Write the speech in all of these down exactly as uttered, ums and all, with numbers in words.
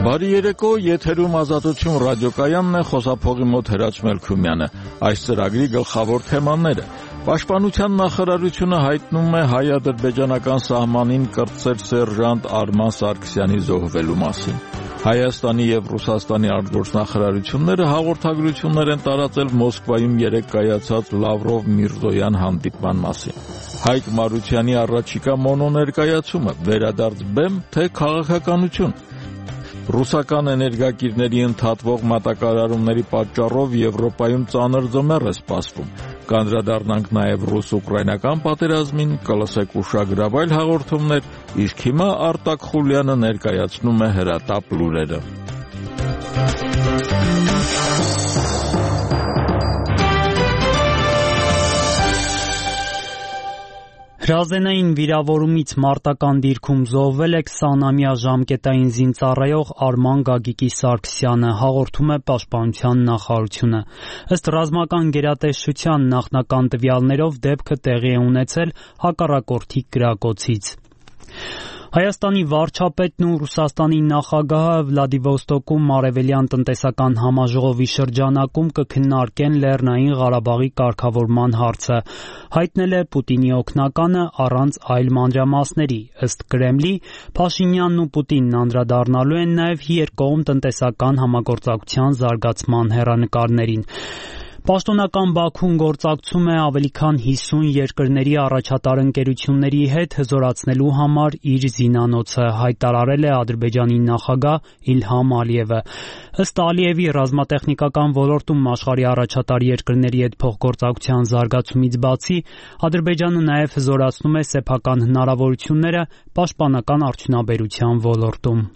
Բարի երեկո, եթերում Ազատություն ռադիոկայանն է, խոսափողի մոտ Հրաչ Մելքումյանը։ Այս ծրագրի գլխավոր թեմաները. Պաշտպանության նախարարությունը հայտնում է հայ-ադրբեջանական սահմանին կրտսեր սերժանտ Արման Սարգսյանի զոհվելու մասին։ Հայաստանի և Ռուսաստանի արտգործնախարարությունները հաղորդագրություններ են տարածել Մոսկվայում երեկ կայացած Լավրով-Միրզոյան հանդիպման մասին։ Հայկ Մարությանի առաջիկա մոնոներկայացումը՝ վերադարձ բեմ, թե քաղաքականություն։ Ռուսական էներգակիրների ընդհատվող մատակարարումների պատճառով Եվրոպայում ծանր ձմեռ է սպասվում։ Կանդրադառնանք նաև ռուս-ուկրաինական պատերազմին, կլսեք ուշագրավայր հաղորդումներ, իսկ հիմա Արտակ Խուլյանը ներկայացնում է հրատապ լուրերը։ Հրազենային վիրավորումից մարտական դիրքում զոհվել է քսանամյա ժամկետային զինծառայող Արման Գագիկի Սարգսյանը, հաղորդում է Պաշտպանության նախարարությունը։ Ըստ ռազմական գերատեսչության նախնական տվյալներով դեպքը տեղի է ունեցել հակառակորդի կրակոցից։ Հայաստանի վարչապետն ու Ռուսաստանի նախագահը Վլադիվոստոկում Արևելյան տնտեսական համաժողովի շրջանակում կքննարկեն Լեռնային Ղարաբաղի կարգավորման հարցը, հայտնել է Պուտինի օգնականը առանց այլ մանրամասների։ Ըստ Կրեմլի, Փաշինյանն ու Պուտինն անդրադառնալու են նաև երկկողմ տնտեսական համագործակցության զարգացման հեռանկարներին։ Պաշտոնական Բաքուն գործակցում է ավելի քան հիսուն երկրների առաջատար ընկերությունների հետ հզորացնելու համար իր զինանոցը, հայտարարել է Ադրբեջանի նախագահ Իլհամ Ալիևը։ Ըստ Ալիևի, ռազմատեխնիկական ոլորտում աշխարհի առաջատար երկրների հետ փոխգործակցության զարգացումից բացի, Ադրբեջանը նաև հզորացնում է սեփական հնարավորությունները պաշտպանական արդյունաբերության ոլորտում։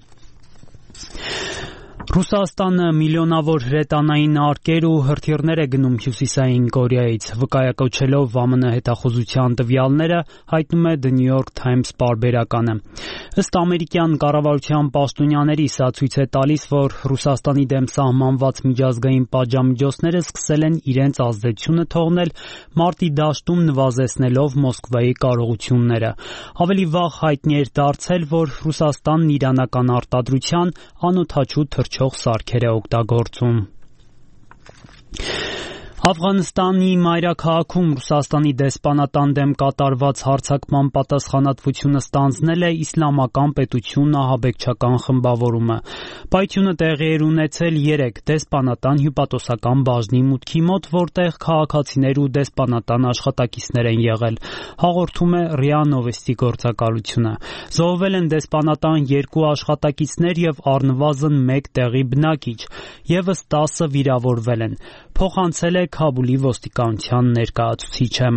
Ռուսաստանը միլիոնավոր հրետանային արկեր ու հրթիռներ է գնում Հյուսիսային Կորեայից, վկայակոչելով ԱՄՆ հետախուզության տվյալները, հայտնում է The New York Times պարբերականը։ Ըստ ամերիկյան կառավարության պաշտոնյաների, սա ցույց է տալիս, որ Ռուսաստանի դեմ սահմանված միջազգային պատժամիջոցները սկսել են իրենց ազդեցությունը թողնել մարտի դաշտում, նվազեցնելով Մոսկվայի կարողությունները։ Ավելի վաղ հայտնի էր դարձել, որ Ռուսաստանն իրանական արտադրության անօդաչու թռչող սարքեր է օգտագործում։ Աֆղանստանի մայրաքաղաքում Ռուսաստանի դեսպանատան դեմ կատարված հարձակման պատասխանատվությունը ստանձնել է Իսլամական պետություն ահաբեկչական խմբավորումը։ Պայթյունը տեղի էր ունեցել երեկ դեսպանատան հյուպատոսական բաժնի մուտքի մոտ, որտեղ քաղաքացիներ ու դեսպանատան աշխատակիցներ են եղել, հաղորդում է ՌԻԱ Նովեստի գործակալությունը։ Զոհվել են դեսպանատան երկու աշխատակիցներ և առնվազն մեկ տեղի բնակիչ, ևս տասը վիրավորվել են, փոխանցել է Քաբուլի ոստիկանության ներկայացուցիչը։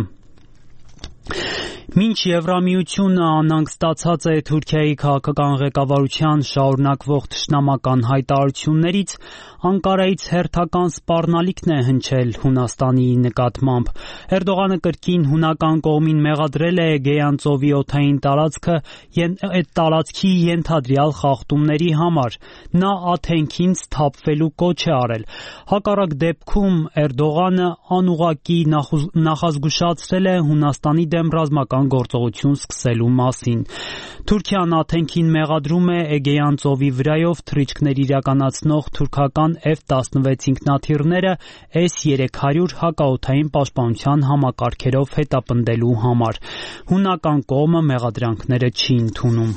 Մինչ Եվրամիությունը անհանգստացած է Թուրքիայի քաղաքական ղեկավարության շարունակվող թշնամական հայտարարություններից, Անկարայից հերթական սպառնալիքն է հնչել Հունաստանի նկատմամբ։ Էրդողանը կրկին հունական կողմին մեղադրել է Էգեյան ծովի օդային տարածքը այդ տարածքի ենթադրյալ խախտումների համար։ Նա Աթենքին սթափվելու կոչ է արել։ Հակառակ դեպքում Էրդողանը անուղղակի նախազգուշացրել է Հունաստանի դեմ ռազմական գործողություն սկսելու մասին։ Թուրքիան Աթենքին մեղադրում է Էգեյան ծովի վրայով թռիչքներ իրականացնող թուրքական F տասնվեց ինքնաթիռները S երեք հարյուր հակաօդային պաշտպանության համակարգերով հետապնդելու համար։ Հունական կողմը մեղադրանքները չի ընդունում։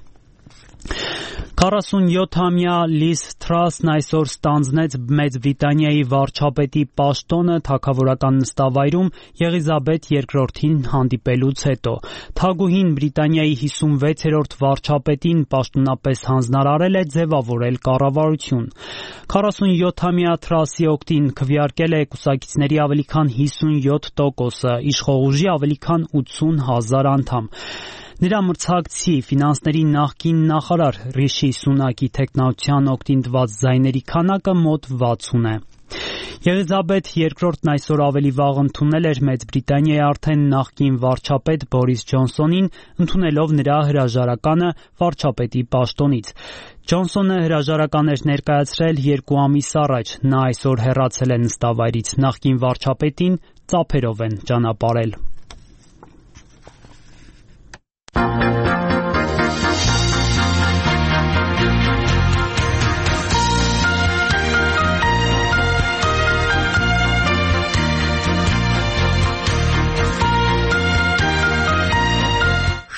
քառասունյոթամյա Լիզ Թրասն այսօր ստանձնեց Մեծ Բրիտանիայի վարչապետի պաշտոնը թագավորական նստավայրում Եղիզաբեթ երկրորդին հանդիպելուց հետո։ Թագուհին Բրիտանիայի հիսունվեցերորդ վարչապետին պաշտոնապես հանձնարարել է ձևավորել կառավարություն։ քառասունյոթամյա Թրասի օգտին քվեարկել է կուսակիցների ավելի քան հիսունյոթ տոկոսը, իշխող ուժի ավելի քան ութսուն հազար անդամ։ Նրա մրցակցի ֆինանսների նախկին նախարար Ռիշի Սունակի թեկնածության օգտին տված ձայների քանակը մոտ վաթսուն է։ Եղիզաբեթ երկրորդն այսօր ավելի վաղ ընդունել էր Մեծ Բրիտանիայի արդեն նախկին վարչապետ Բորիս Ջոնսոնին, ընդունելով նրա հրաժարականը վարչապետի պաշտոնից։ Ջոնսոնը հրաժարական էր ներկայացրել երկու ամիս առաջ։ Նա այսօր հեռացել է նստավայրից։ Նախկին վարչապետին ծափերով են ճանապարհել։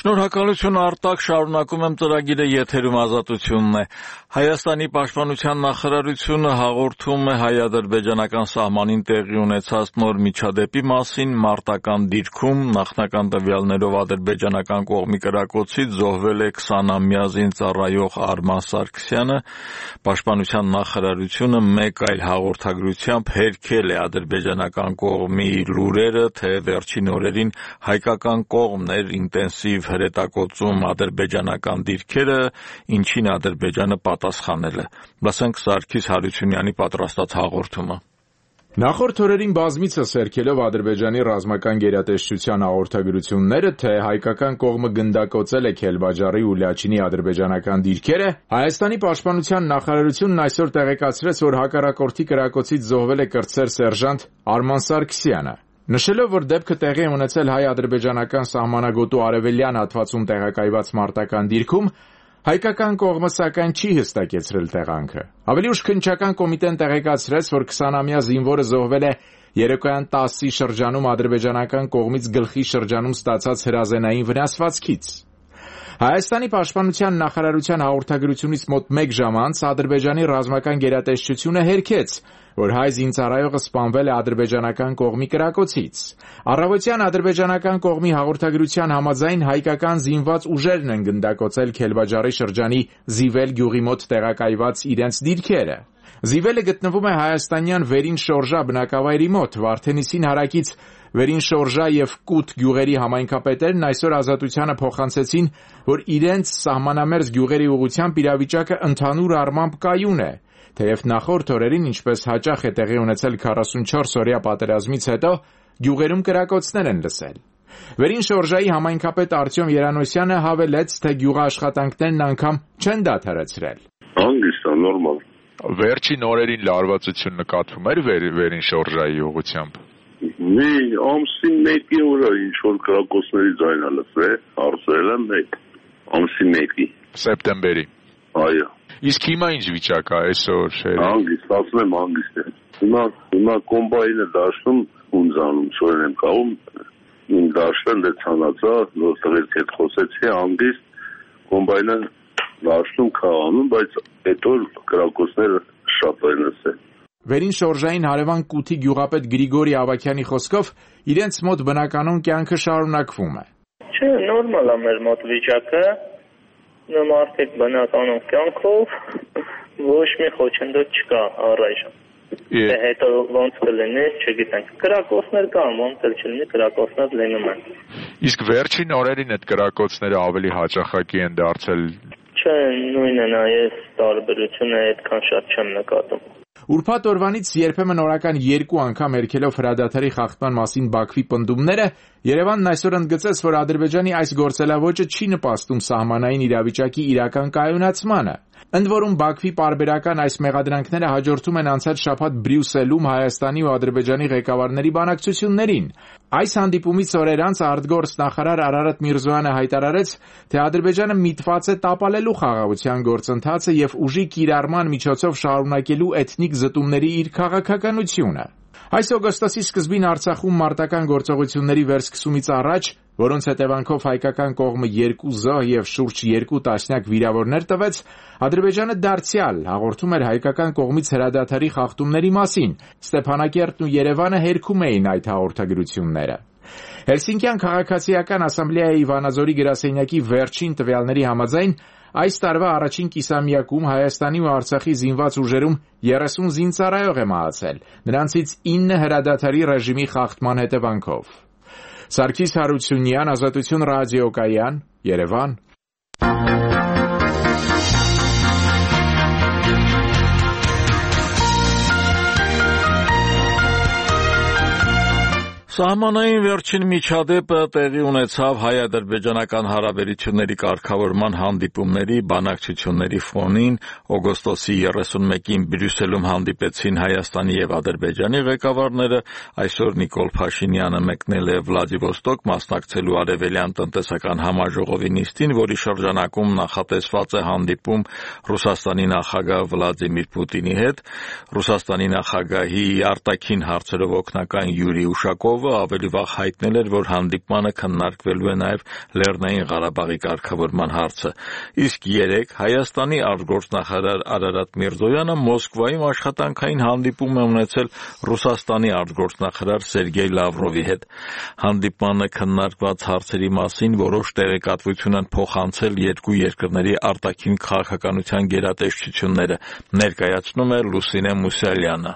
Շնորհակալություն Արտակ, շարունակում եմ ծրագիրը, եթերում Ազատությունն է։ Հայաստանի պաշտպանության նախարարությունը հաղորդում է հայ-ադրբեջանական սահմանին տեղի ունեցած նոր միջադեպի մասին մարտական դիրքում նախնական տվյալներով ադրբեջանական կողմի կրակոցից զոհվել է քսանամյա զինծառայող Արման Սարգսյանը։ Պաշտպանության նախարարությունը մեկ այլ հաղորդագրությամբ հերքել է ադրբեջանական կողմի լուրերը, թե վերջին օրերին հայկական կողմն էր ինտենսիվ հրետակոծում ադրբեջանական դիրքերը, ինչին Ադրբեջանը պատասխանել է։ Լսենք Սարգիս Հարությունյանի պատրաստած հաղորդումը։ Նախորդ օրերին բազմիցս հերքելով Ադրբեջանի ռազմական գերատեսչության հաղորդագրությունները, թե հայկական կողմը գնդակոծել է Քելբաջարի ու Լաչինի ադրբեջանական դիրքերը, Հայաստանի պաշտպանության նախարարությունն այսօր տեղեկացրեց, որ հակառակորդի կրակոցից զոհվել է կրտսեր սերժանտ Արման Սարգսյանը։ Նշելով, որ դեպքը տեղի ունեցել հայ-ադրբեջանական սահմանագոտու արևելյան հատվածում տեղակայված մարտական դիրքում, հայկական կողմը սակայն չի հստակեցրել տեղանքը։ Ավելի ուշ քննչական կոմիտեն տեղեկացրեց, որ քսանամյա զինվորը զոհվել է երեկոյան տասի շրջանում ադրբեջանական կողմից գլխի շրջանում ստացած հրազենային վնասվածքից։ Հայաստանի պաշտպանության նախարարության հաղորդագրությունից մոտ մեկ ժամ անց Ադրբեջանի ռազմական գերատեսչությունը հերքեց, որ հայ զինծառայողը սպանվել է ադրբեջանական կողմի կրակոցից։ Առավոտյան ադրբեջանական կողմի հաղորդագրության համաձայն հայկական զինված ուժերն են գնդակոծել Քելբաջարի շրջանի Զիվել գյուղի մոտ տեղակայված իրենց դիրքերը։ Զիվելը գտնվում է հայաստանյան Վերին Շորժա բնակավայրի մոտ։ Վարդենիսին հարակից Վերին Շորժա եւ Կուտ գյուղերի համայնքապետերն այսօր Ազատությանը փոխանցեցին, որ իրենց սահմանամերձ գյուղերի ուղղությամբ իրավիճակը ընդհանուր առմամբ կայուն է, թեև նախորդ օրերին, ինչպես հաճախ է տեղի ունեցել քառասունչորս օրյա պատերազմից հետո, գյուղերում կրակոցներ են լսել։ Վերին Շորժայի համայնքապետ Արտյոմ Երանոսյանը հավելեց, թե գյուղաշխատանքներն անգամ չեն դադարեցրել։ Հանգիստ է, նորմալ։ Վերջին օրերին լարվածություն նկատվում էր վեր, Վերին Շորժայի ուղղությամբ։ Մի ամսի մեկի օրը ինչ որ կրակոցների ձայնը լսվել, հարցրել եմ մեկ ամսի մեկի։ Սեպտեմբերի։ Այո։ Իսկ հիմա ինչ վիճակ է այսօր։ Հանգիստ, ասում եմ հանգիստ է։ Հիմա հիմա կոմբայնը դաշտում ունձանում, չորեն եմ կաում, իմ դաշտը լեցանացա, նոր տղերք հետ խոսեցի, հանգիստ կոմբայնը դաշտում կաղանում, բայց հետո կրակոցները շատ են լսել։ Վերին Շորժային հարևան Կութի գյուղապետ Գրիգորի Ավակյանի խոսքով իրենց մոտ բնականon կյանքը շարունակվում է։ Չէ, նորմալ է մեր մոտ վիճակը, մարդիկ բնականon կյանքով, ոչ մի խոչընդոտ չկա առայժմ։ Թե հետո ոնց կլինի, չգիտենք։ Կրակոցներ կան, ոնց էլ չլինի, կրակոցներ լինում են։ Իսկ վերջին օրերին այդ կրակոցները ավելի հաճախակի են դարձել։ Չէ, նույնն է, ես տարբերությունը այդքան շատ չեմ նկատում։ Ուրբաթ օրվանից երբեմն օրական երկու անգամ հերքելով հրադադարի խախտման մասին Բաքվի պնդումները, Երևանն այսօր ընդգծեց, որ Ադրբեջանի այս գործելավոճը չի նպաստում սահմանային իրավիճակի իրական կայունացմանը։ Ընդ որում Բաքվի պարբերական այս մեղադրանքները հաջորդում են անցած շաբաթ Բրյուսելում Հայաստանի ու Ադրբեջանի ղեկավարների բանակցություններին։ Այս հանդիպումից օրեր անց արտգործ նախարար Արարատ Միրզոյանը հայտարարեց, թե Ադրբեջանը միտված է տապալելու խաղաղության գործընթացը եւ ուժի կիրառման միջոցով շարունակելու էթնիկ զտումների իր քաղաքականությունը։ Այս օգոստոսի սկզբին Արցախում մարտական գործողությունների վերսկսումից առաջ, որոնց հետևանքով հայկական կողմը երկու զոհ եւ շուրջ երկու տասնյակ վիրավորներ տվեց, Ադրբեջանը դարձյալ հաղորդում էր հայկական կողմից հրադադարի խախտումների մասին։ Ստեփանակերտն ու Երևանը հերքում էին այդ հաղորդագրությունները։ Հելսինկյան քաղաքացիական ասամբլեայի Վանաձորի գրասենյակի վերջին տվյալների համաձայն այս տարվա առաջին կիսամյակում Հայաստանի ու Արցախի զինված ուժերում երեսուն զինծառայող է մահացել, նրանցից ինը հրադադարի ռեժիմի խախտման հետևանքով։ Սարգիս Հարությունյան, Ազատություն ռադիոկայան, Երևան։ Սահմանային վերջին միջադեպը տեղի ունեցավ հայ-ադրբեջանական հարաբերությունների կարգավորման հանդիպումների բանակցությունների ֆոնին։ Օգոստոսի երեսունմեկին Բրյուսելում հանդիպեցին Հայաստանի եւ Ադրբեջանի ղեկավարները։ Այսօր Նիկոլ Փաշինյանը մեկնել է Վլադիվոստոկ մասնակցելու արևելյան տնտեսական համաժողովի նիստին, որի շրջանակում նախատեսված է հանդիպում Ռուսաստանի նախագահ Վլադիմիր Պուտինի հետ։ Ռուսաստանի նախագահի արտաքին հարցերով օգնական Յուրի Ուշակով Լավրովը ավելի վաղ հայտնել էր, որ հանդիպմանը քննարկվելու է նաև Լեռնային Ղարաբաղի կարգավորման հարցը, իսկ երեկ Հայաստանի արտգործնախարար Արարատ Միրզոյանը Մոսկվայում աշխատանքային հանդիպում է ունեցել Ռուսաստանի արտգործնախարար Սերգեյ Լավրովի հետ։ Հանդիպմանը քննարկված հարցերի մասին որոշ տեղեկատվություն են փոխանցել երկու երկրների արտաքին քաղաքականության գերատեսչությունները, ներկայացնում է Լուսինե Մուսալյանը։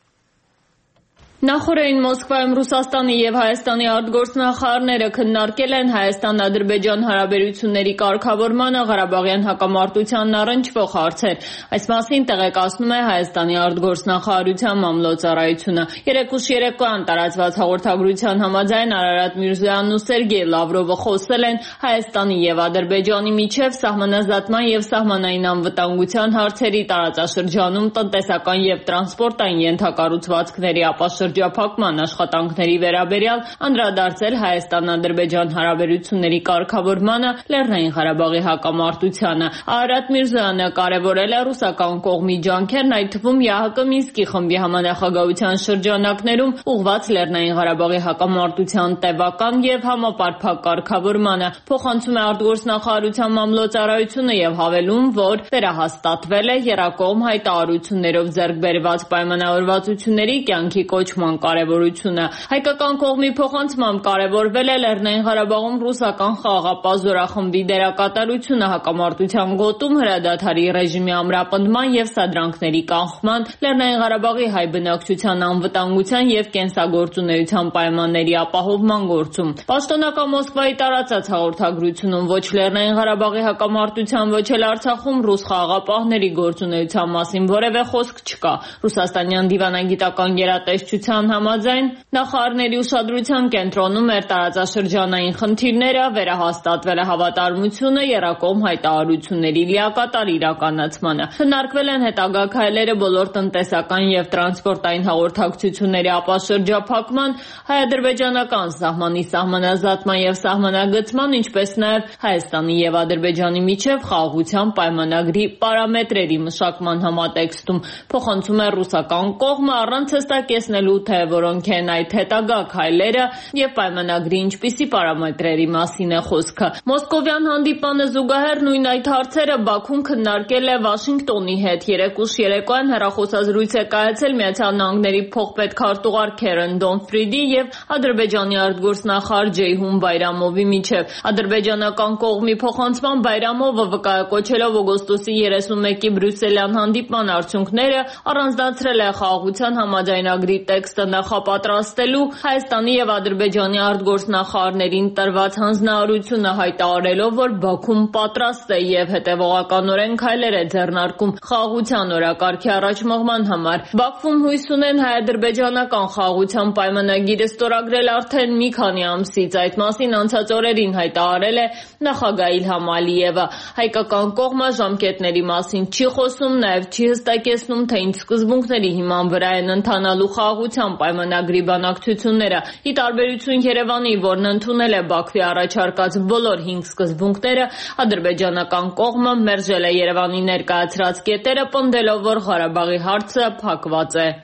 Նախորդին Մոսկվայում Ռուսաստանի եւ Հայաստանի արտգործնախարարները քննարկել են Հայաստան-Ադրբեջան հարաբերությունների կարգավորմանը Ղարաբաղյան հակամարտությանն առնչվող հարցեր։ Այս մասին տեղեկացնում է Հայաստանի արտգործնախարարության մամլոյցարայությունը։ Երեկուշ երեկոյան տարածված հաղորդագրության համաձայն Արարատ Միրզոյանն ու Սերգեյ Լավրովը խոսել են Հայաստանի եւ Ադրբեջանի միջև սահմանազատման եւ սահմանային անվտանգության հարցերի, տարածաշրջանում տնտեսական եւ տրանսպորտային ենթակառուցվածքների ապաշրջման շրջափակման աշխատանքների վերաբերյալ, անդրադարձել Հայաստան-Ադրբեջան հարաբերությունների կարգավորմանը, Լեռնային Ղարաբաղի հակամարտությանը։ Արարատ Միրզոյանը կարևորել է ռուսական կողմի ջանքերն, այդ թվում ԵԱՀԿ Մինսկի խմբի համանախագահության շրջանակներում ուղղված Լեռնային Ղարաբաղի հակամարտության տևական եւ համապարփակ կարգավորմանը։ Փոխանցում է արտգործնախարարության մամլոյցարայությունը եւ հավելում, որ վերահաստատվել է եռակողմ հայտարարություններով ձեռք բերված պայմանավորվածությունների կյանքի կոչման կարևորությունը։ Հայկական կողմի փոխանցմամբ կարևորվել է Լեռնային Ղարաբաղում ռուսական խաղաղապահ զորախմբի դերակատարությունը հակամարտության գոտում հրադադարի ռեժիմի ամրապնդման եւ սադրանքների կանխման, Լեռնային Ղարաբաղի հայ բնակչության անվտանգության եւ կենսագործունեության պայմանների ապահովման գործում։ Պաշտոնական Մոսկվայի տարածած հաղորդագրությունում ոչ Լեռնային Ղարաբաղի հակամարտության, ոչ էլ Արցախում ռուս խաղաղապահների գործունեության մասին որևէ խոսք չկա։ Ռուսաստանյան դիվանագիտական գերատեսչության համաձայն նախարարների ուշադրության կենտրոնում էր տարածաշրջանային խնդիրները, վերահաստատվել է հավատարմությունը եռակողմ հայտարարությունների լիակատար իրականացմանը։ Քննարկվել են հետագա քայլերը բոլոր տնտեսական եւ տրանսպորտային հաղորդակցությունների ապաշրջափակման, հայ-ադրբեջանական սահմանի սահմանազատման եւ սահմանագծման, ինչպես նաեւ Հայաստանի եւ Ադրբեջանի միջև խաղաղության պայմանագրի պարամետրերի մշակման համատեքստում։ Փոխանցում է ռուսական կողմը առանց հստակեցնելու, թե որոնք են այդ հետագա քայլերը եւ պայմանագրի ինչպիսի պարամետրերի մասին է խոսքը։ Մոսկովյան հանդիպանը զուգահեռ նույն այդ հարցերը Բաքուն քննարկել է Վաշինգտոնի հետ։ Երեկուշ երեկոյան հեռախոսազրույց է կայացել Միացյալ Նահանգների փոխպետքարտուղար Քերեն Դոնֆրիդի եւ Ադրբեջանի արտգործնախարար Ջեյհուն Բայրամովի միջև։ Ադրբեջանական կողմի փոխանցման Բայրամովը վկայակոչելով օգոստոսի երեսունմեկի բրյուսելյան հանդիպման արդյունքները առանձնացրել է խաղաղության համաձայնագրի տեքստը նախապատրաստելու, Հայաստանի եւ Ադրբեջանի արտգործնախարարներին տրված հանձնարարությունը հայտարարելով, որ Բաքուն պատրաստ է եւ հետեւողականորեն քայլեր է ձեռնարկում խաղաղության օրակարգի առաջմղման համար։ Բաքվում հույս ունեն հայ-ադրբեջանական խաղաղության պայմանագիրը ստորագրել արդեն մի քանի ամսից։ Այդ մասին անցած օրերին հայտարարել է նախագահ Իլհամ Ալիևը։ Հայկական կողմը ժամկետների մասին չի խոսում, նաեւ չի հստակեցնում, թե ինչ սկզբունքների հիման վրա են ընթանալու խաղաղության պայմանագրի բանակցությունները։ Ի տարբերություն Երևանի, որն ընդունել է Բաքվի առաջարկած բոլոր հինգ սկզբունքները, ադրբեջանական կողմը մերժել է Երևանի ներկայացրած կետերը, պնդելով, որ Ղարաբաղի հարցը փակված է։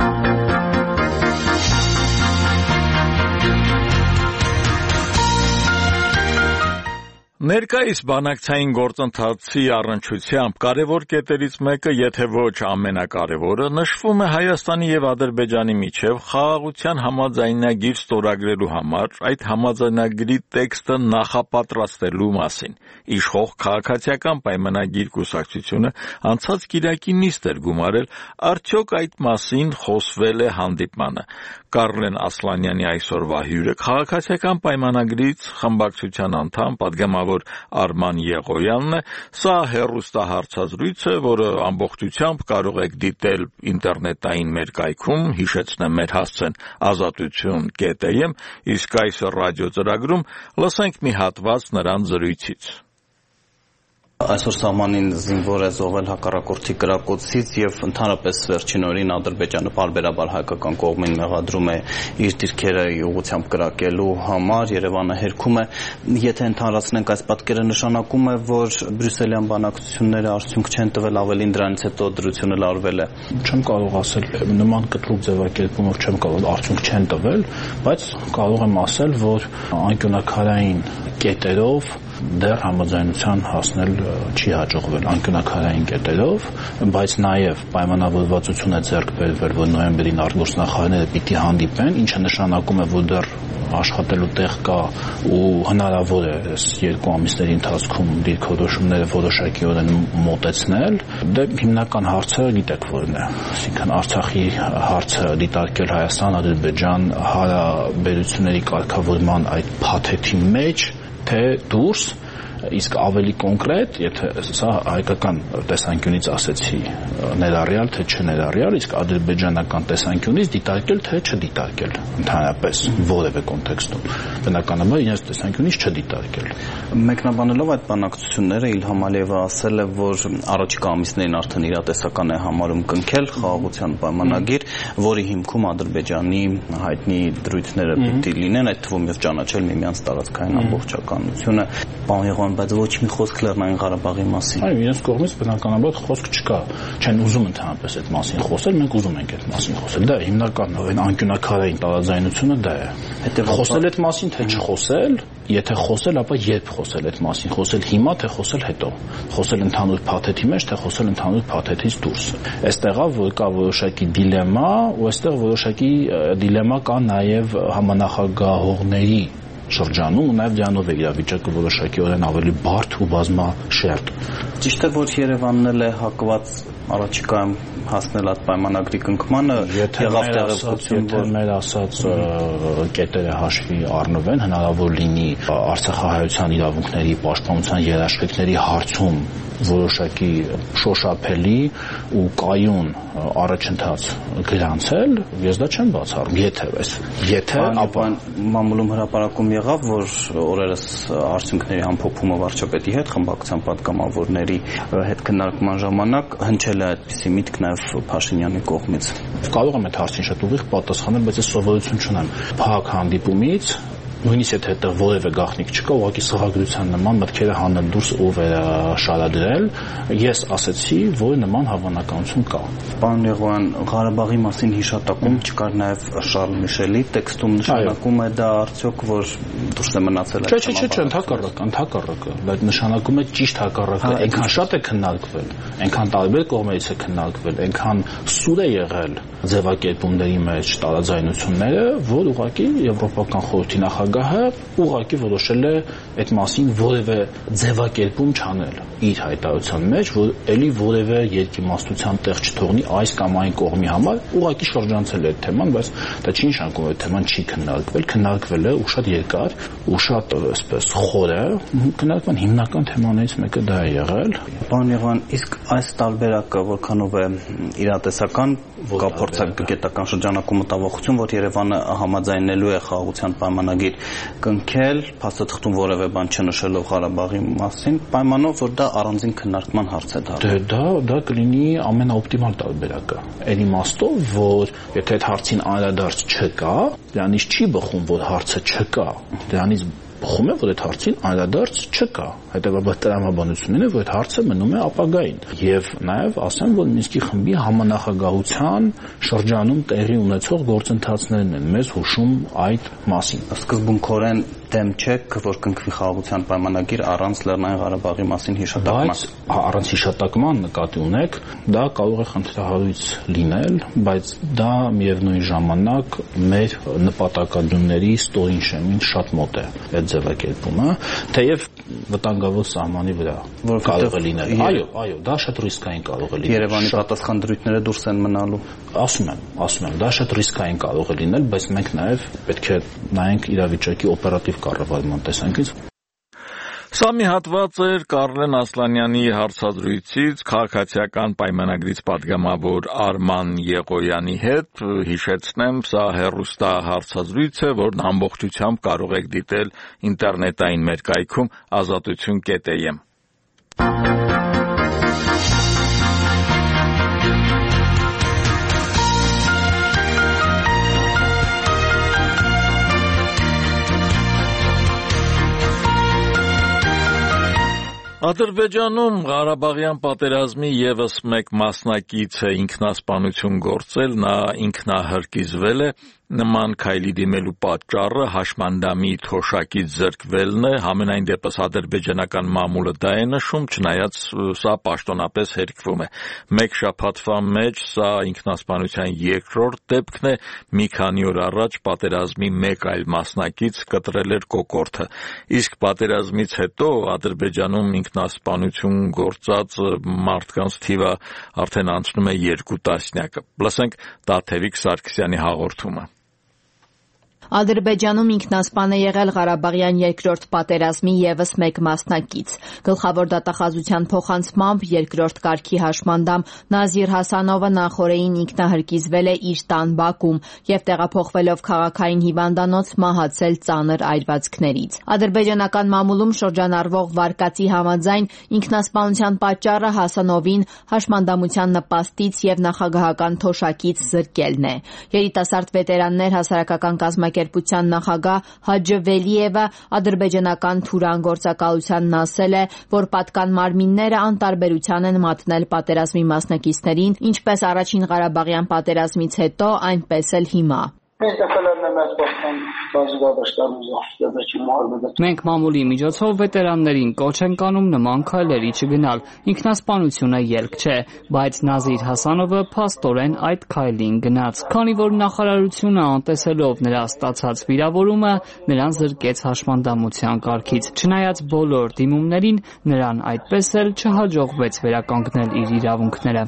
Ներկայիս բանակցային գործընթացի առնչությամբ կարևոր կետերից մեկը, եթե ոչ ամենակարևորը, նշվում է Հայաստանի եւ Ադրբեջանի միջև խաղաղության համաձայնագիր ստորագրելու համար այդ համաձայնագրի տեքստը նախապատրաստելու մասին։ Իշխող քաղաքացիական պայմանագիր կուսակցությունը անցած կիրակի նիստ էր գումարել, արդյոք այդ մասին խոսվել է հանդիպմանը։ Կարլեն Ասլանյանի այսօրվա հյուրը քաղաքացիական պայմանագրից խմբակցության անդամ պատգամավոր Արման Եղոյանն է։ Սա հեռուստահարցազրույց է, որը ամբողջությամբ կարող եք դիտել ինտերնետային մեր կայքում, հիշեցնեմ մեր հասցեն ազատություն կետ եմ, իսկ այս ռադիո ծրագրում լսենք մի հատված նրան զրույցից։ այսօր սահմանին զինվոր է զոհվել հակառակորդի կրակոցից եւ ընդհանրապես վերջին օրին Ադրբեջանը բարբերաբար հայկական կողմին մեղադրում է իր դիրքերը ուղղությամբ կրակելու համար, Երևանը հերքում է, եթե ընդհանրացնենք այս պատկերը նշանակում է, որ բրյուսելյան բանակցությունները արդյունք չեն տվել, ավելին դրանից հետո դրությունը լարվել է։ Չեմ կարող ասել նման կտրուկ ձևակերպումով չեմ կարող արդյունք չեն տվել, բայց կարող եմ ասել, որ անկյունակարային կետերով դեռ համաձայնության հասնել չի հաջողվել անկյունակարային կետերով, բայց նաև պայմանավորվածություն է ձեռք բերվել, որ նոյեմբերին արտգործնախարարները պիտի հանդիպեն, ինչը նշանակում է, որ դեռ աշխատելու տեղ կա ու հնարավոր է այս երկու ամիսների ընթացքում դիրքորոշումները որոշակիորեն մոտեցնել։ Դե հիմնական հարցը գիտեք որն է, այսինքն Արցախի հարցը դիտարկել Հայաստան-Ադրբեջան հարաբերությունների կարգավորման այդ փաթեթի մեջ, թե դուրս, իսկ ավելի կոնկրետ, եթե սա հայկական տեսանկյունից ասեցի ներառյալ թե չներառյալ, իսկ ադրբեջանական տեսանկյունից դիտարկել թե չդիտարկել ընդհանրապես որևէ կոնտեքստում, բնականաբար իրենց տեսանկյունից չդիտարկել։ Մեկնաբանելով այդ բանակցությունները Իլհամ Ալիևը ասել է, որ առաջիկա ամիսներին արդեն իրատեսական է համարում կնքել խաղաղության պայմանագիր, որի հիմքում Ադրբեջանի հայտնի դրույթները պիտի լինեն, այդ թվում եւ ճանաչել միմյանց տարածքային ամբողջականությունը։ Պարոն բայց ոչ մի խոսք Լեռնային Ղարաբաղի մասին։ Այո, իրենց կողմից բնականաբար խոսք չկա։ Չեն ուզում ընդհանրապես այդ մասին խոսել, մենք ուզում ենք այդ մասին խոսել։ Դա հիմնական այն անկյունակարային տարաձայնությունը դա է։ Խոսել այդ մասին թե չխոսել, եթե խոսել, ապա երբ խոսել այդ մասին, խոսել հիմա թե խոսել հետո, խոսել ընդհանուր փաթեթի մեջ թե խոսել ընդհանուր փաթեթից դուրս։ Այստեղա որ կա որոշակի դիլեմա, ու այստեղ որոշակի դիլեմա կա նաև համանախագահողների շրջանում ու նաև դրանով է իրավիճակը որոշակիորեն ավելի բարդ ու բազմաշերտ։ Ճիշտ է, որ Երևանն էլ է հակված առաջիկայում հասնել այդ պայմանագրի կնքմանը, եղավ տեղեկություն, որ մեր ասած կետերը հաշվի առնվեն, հնարավոր լինի արցախահայության իրավունքների պաշտպանության երաշխիքների հարցում որոշակի շոշափելի ու կայուն առաջընթաց գրանցել, ես դա չեմ բացառում, եթե էս, եթե ապա մամուլում հրապարակում եղավ, որ օրերս արդյունքների ամփոփումը վարչապետի հետ խմբակցության պատգամավորների հետ քննարկման ժամանակ հնչել է այդպիսի միտք նաև Փաշինյանի կողմից։ Կարող եմ այդ հարցին շատ ուղիղ պատասխանել, բայց ես սովորություն չունեմ փակ հանդիպումից նույնիսկ եթե այդտեղ որևէ գաղտնիք չկա, ուղղակի սղագրության նման մտքերը հանել դուրս ու վերաշարադրել, ես ասեցի, որ նման հավանականություն կա։ Պարոն Եղոյան, Ղարաբաղի մասին հիշատակում չկար նաև Շարլ Միշելի տեքստում, նշանակում է դա արդյոք, որ դուրս է մնացել այդ։ Չէ, չէ, չէ, ընդհակառակը, ընդհակառակը, դա նշանակում է ճիշտ հակառակը, այնքան շատ է քննարկվել, այնքան տարբեր կողմերից է քննարկվել, այնքան սուր է եղել ձևակերպումների մեջ տարաձայնությունները, որ ուղղակի Եվրոպական խորհրդի նախագահը ուղղակի որոշել է այդ մասին որևէ ձևակերպում չանել իր հայտարարության մեջ, որ ելի որևէ երկիմաստության տեղ չթողնի այս կամ այն կողմի համար, ուղղակի շրջանցել է այդ թեման, բայց դա չի նշանակում, որ թեման չի քննարկվել, քննարկվել է ու շատ երկար, ու շատ այսպես խոր է, քննարկման հիմնական թեմաներից մեկը դա է եղել։ Պարոն Եղոյան, իսկ այս տարբերակը որքանով է իրատեսական, կա փորձագետական շրջանակում մտավախություն, որ Երևանը համաձայնելու է խաղաղության պայմանագիր կնքել, փաստաթղթում որևէ բան չնշելով Ղարաբաղի մասին, պայմանով, որ դա առանձին քննարկման հարց է դառնում։ Դե դա դա կլինի ամենաօպտիմալ տարբերակը։ Այն իմաստով, որ եթե այդ հարցին անդրադարձ չկա, դրանից չի բխում, որ հարցը չկա, դրանից բխում է, որ այդ հարցին անդրադարձ չկա։ Հետևաբար տրամաբանությունն է, որ այդ հարցը մնում է ապագային։ Եվ նաև ասեմ, որ Մինսկի խմբի համանախագահության շրջանում տեղի ունեցող գործընթացներն են մեզ հուշում այդ մասին։ Սկզբունքորեն դեմ չեք, որ կնքվի խաղաղության պայմանագիր առանց Լեռնային Ղարաբաղի մասին հիշատակման։ Բայց առանց հիշատակման նկատի ունեք, դա կարող է խնդրահարույց լինել, բայց դա միևնույն ժամանակ մեր նպատակադրումների ստորին շեմին շատ մոտ է այդ ձևակերպումը, թեև վտանգավոր սահմանի վրա կարող է լինել։ Այո, այո, դա շատ ռիսկային կարող է լինել։ Երևանի պատասխան դրույթները դուրս են մնալու։ Ասում եմ, ասում եմ, դա շատ ռիսկային կարող է լինել, բայց մենք նաև պետք է նայենք իրավիճակի օպերատիվ կառավարման տեսանկյունից։ Սա մի հատված էր Կարլեն Ասլանյանի հարցազրույցից քաղաքացիական պայմանագրից պատգամավոր Արման Եղոյանի հետ։ Հիշեցնեմ, սա հեռուստա հարցազրույց է, որն ամբողջությամբ կարող եք դիտել ինտերնետային մեր կայքում ազատություն կետ am։ Ադրբեջանում Ղարաբաղյան պատերազմի ևս մեկ մասնակիցը ինքնասպանություն գործել, նա ինքնահրկիզվել է, նման քայլի դիմելու պատճառը հաշմանդամի թոշակից զրկվելն է, համենայն դեպս ադրբեջանական մամուլը դա է նշում, չնայած սա պաշտոնապես հերքվում է։ Մեկ շաբաթվա մեջ սա ինքնասպանության երկրորդ դեպքն է, մի քանի օր առաջ պատերազմի մեկ այլ մասնակից կտրել էր կոկորդը։ Իսկ պատերազմից հետո Ադրբեջանում ինքնասպանություն գործած մարդկանց թիվը արդեն անցնում է երկու տասնյակը։ Լսենք Տաթևիկ Սարգսյանի հաղորդումը։ Ադրբեջանում ինքնասպան է եղել Ղարաբաղյան երկրորդ պատերազմի ևս մեկ մասնակից։ Գլխավոր դատախազության փոխանցմամբ երկրորդ կարգի հաշմանդամ Նազիր Հասանովը նախօրեին ինքնահրկիզվել է իր տան բակում եւ տեղափոխվելով քաղաքային հիվանդանոց մահացել ծանր այրվածքներից։ Ադրբեջանական մամուլում շրջանառվող վարկածի համաձայն ինքնասպանության պատճառը Հասանովին հաշմանդամության նպաստից եւ նախագահական թոշակից զրկելն է։ Երիտասարդ վետերաններ հասարակական կազմակերպ Կերպության նախագահ Հաջը Վելիևը ադրբեջանական թուրան գործակալությանն ասել է, որ պատկան մարմինները անտարբերության են մատնել պատերազմի մասնակիցներին, ինչպես առաջին Ղարաբաղյան պատերազմից հետո, այնպես էլ հիմա։ Մենք մամուլի միջոցով վետերաններին կոչ ենք անում նման քայլերի չգնալ։ Ինքնասպանությունը ելք չէ, բայց Նազիր Հասանովը փաստորեն այդ քայլին գնաց, քանի որ նախարարությունը անտեսելով նրա ստացած վիրավորումը նրան զրկեց հաշմանդամության կարգից։ Չնայած բոլոր դիմումներին, նրան այդպես էլ չհաջողվեց վերականգնել իր իրավունքները։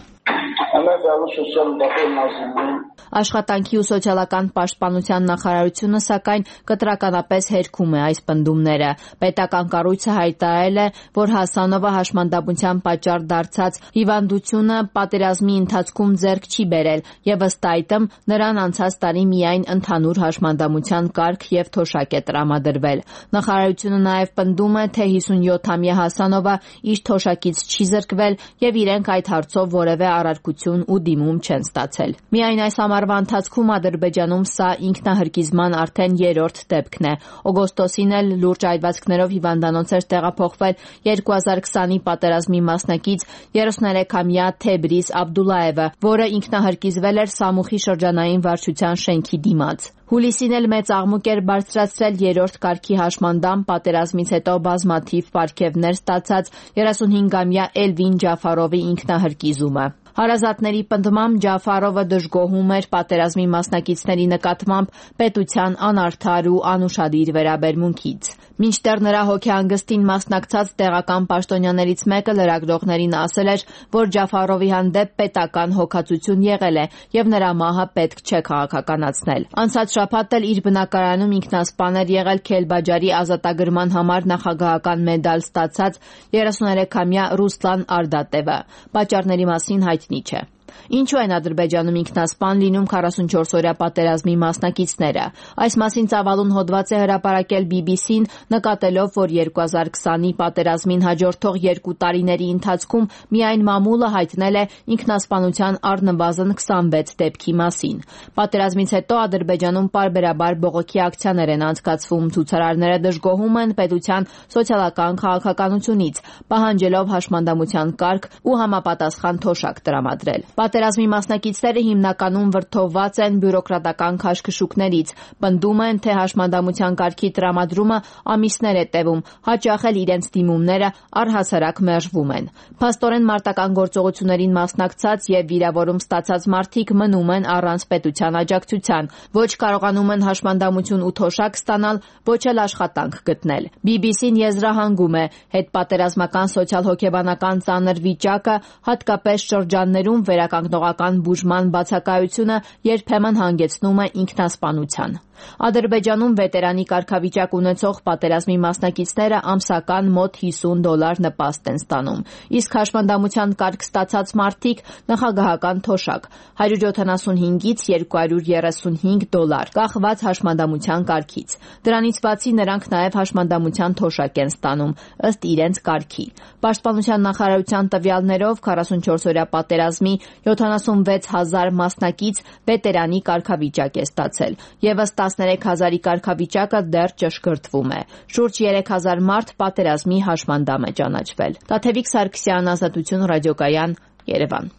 Աշխատանքի ու սոցիալական պաշտպանության նախարարությունը սակայն կտրականապես հերքում է այս պնդումները։ Պետական կառույցը հայտարարել է, որ Հասանովը հաշմանդամության պատճառ դարձած հիվանդությունը պատերազմի ընթացքում ձեռք չի բերել եւ ըստ այդմ նրան անցած տարի միայն ընդհանուր հաշմանդամության կարգ եւ թոշակ է տրամադրվել։ Նախարարությունը նաեւ պնդում է, թե հիսունյոթամյա Հասանովը իր թոշակից չի զրկվել եւ իրենք այդ հարցով որևէ առարկություն ու դիմում չեն ստացել։ Միայն այս ամառվա ընթացքում Ադրբեջանում սա ինքնահրկիզման արդեն երրորդ դեպքն է։ Օգոստոսին էլ լուրջ այրվածքներով հիվանդանոց էր տեղափոխվել երկու հազար քսանի պատերազմի մասնակից երեսուներեքամյա Թեբրիզ Աբդուլլաևը, որը ինքնահրկիզվել էր Սամուխի շրջանային վարչության շենքի դիմաց։ Հուլիսին էլ մեծ աղմուկ էր բարձրացրել երրորդ կարգի հաշմանդամ պատերազմից հետո բազմաթիվ պարգևներ ստացած երեսունհինգամյա Էլվին Ջաֆարովի ինքնահրկիզումը։ Հարազատների պնդմամբ Ջաֆարովը դժգոհում էր պատերազմի մասնակիցների նկատմամբ պետության անարդար ու անուշադիր վերաբերմունքից։ Մինչդեռ նրա հոգեհանգստին մասնակցած տեղական պաշտոնյաներից մեկը լրագրողներին ասել էր, որ Ջաֆարովի հանդեպ պետական հոգացություն եղել է եւ նրա մահը պետք չէ քաղաքականացնել։ Անցած շաբաթ էլ իր բնակարանում ինքնասպան էր եղել Քելբաջարի ազատագրման համար նախագահական մեդալ ստացած երեսուներեքամյա Ռուսլան Արդատևը։ Պատճառների մասին հայտնի չէ։ Ինչու են Ադրբեջանում ինքնասպան լինում քառասունչորսօրյա պատերազմի մասնակիցները։ Այս մասին ծավալուն հոդված է հրապարակել բի բի սին, նկատելով, որ երկու հազար քսանի պատերազմին հաջորդող երկու տարիների ընթացքում միայն մամուլը հայտնել է ինքնասպանության առնվազն քսանվեց դեպքի մասին։ Պատերազմից հետո Ադրբեջանում պարբերաբար բողոքի ակցիաներ են անցկացվում, ցուցարարները դժգոհում են պետության սոցիալական քաղաքականությունից, պահանջելով հաշմանդամության կարգ ու համապատասխան թոշակ տրամադրել։ Պատերազմի մասնակիցները հիմնականում վրդովված են բյուրոկրատական քաշքշուկներից, պնդում են, թե հաշմանդամության կարգի տրամադրումը ամիսներ է տևում, հաճախ էլ իրենց դիմումները առհասարակ մերժվում են։ Փաստորեն մարտական գործողություններին մասնակցած եւ վիրավորում ստացած մարդիկ մնում են առանց պետության աջակցության, ոչ կարողանում են հաշմանդամություն ու թոշակ ստանալ, ոչ էլ աշխատանք գտնել։ բի բի սին եզրահանգում է, հետպատերազմական սոցիալ-հոգեբանական ծանր վիճակը, հատկապես շրջաններում վերականգնողական բուժման բացակայությունը երբեմն հանգեցնում է ինքնասպանության։ Ադրբեջանում վետերանի կարգավիճակ ունեցող պատերազմի մասնակիցները ամսական մոտ հիսուն դոլար նպաստ են ստանում, իսկ հաշմանդամության կարգ ստացած մարդիկ նախագահական թոշակ հարյուր յոթանասունհինգից երկու հարյուր երեսունհինգ դոլար, կախված հաշմանդամության կարգից։ Դրանից բացի նրանք նաև հաշմանդամության թոշակ են ստանում ըստ իրենց կարգի։ Պաշտպանության նախարարության տվյալներով քառասունչորսօրյա պատերազմի յոթանասունվեց հազար մասնակից վետերանի կարգավիճակ է ստացել, եւս տասներեք հազարի կարգավիճակը դեռ ճշգրտվում է։ Շուրջ երեք հազար մարդ պատերազմի հաշմանդամ է ճանաչվել։ Տաթևիկ Սարգսյան, Ազատություն ռադիոկայան, Երևան։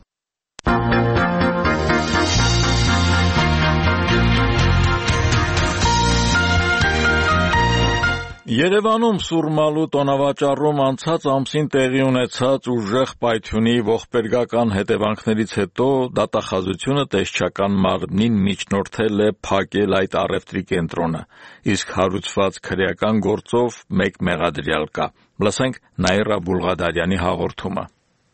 Երևանում Սուրմալու տոնավաճառում անցած ամսին տեղի ունեցած ուժեղ պայթյունի ողբերգական հետևանքներից հետո դատախազությունը տեսչական մարմնին միջնորդել է փակել այդ առևտրի կենտրոնը, իսկ հարուցված քրեական գործով մեկ մեղադրյալ կա։ Լսենք Նաիրա Բուլղադարյանի հաղորդումը։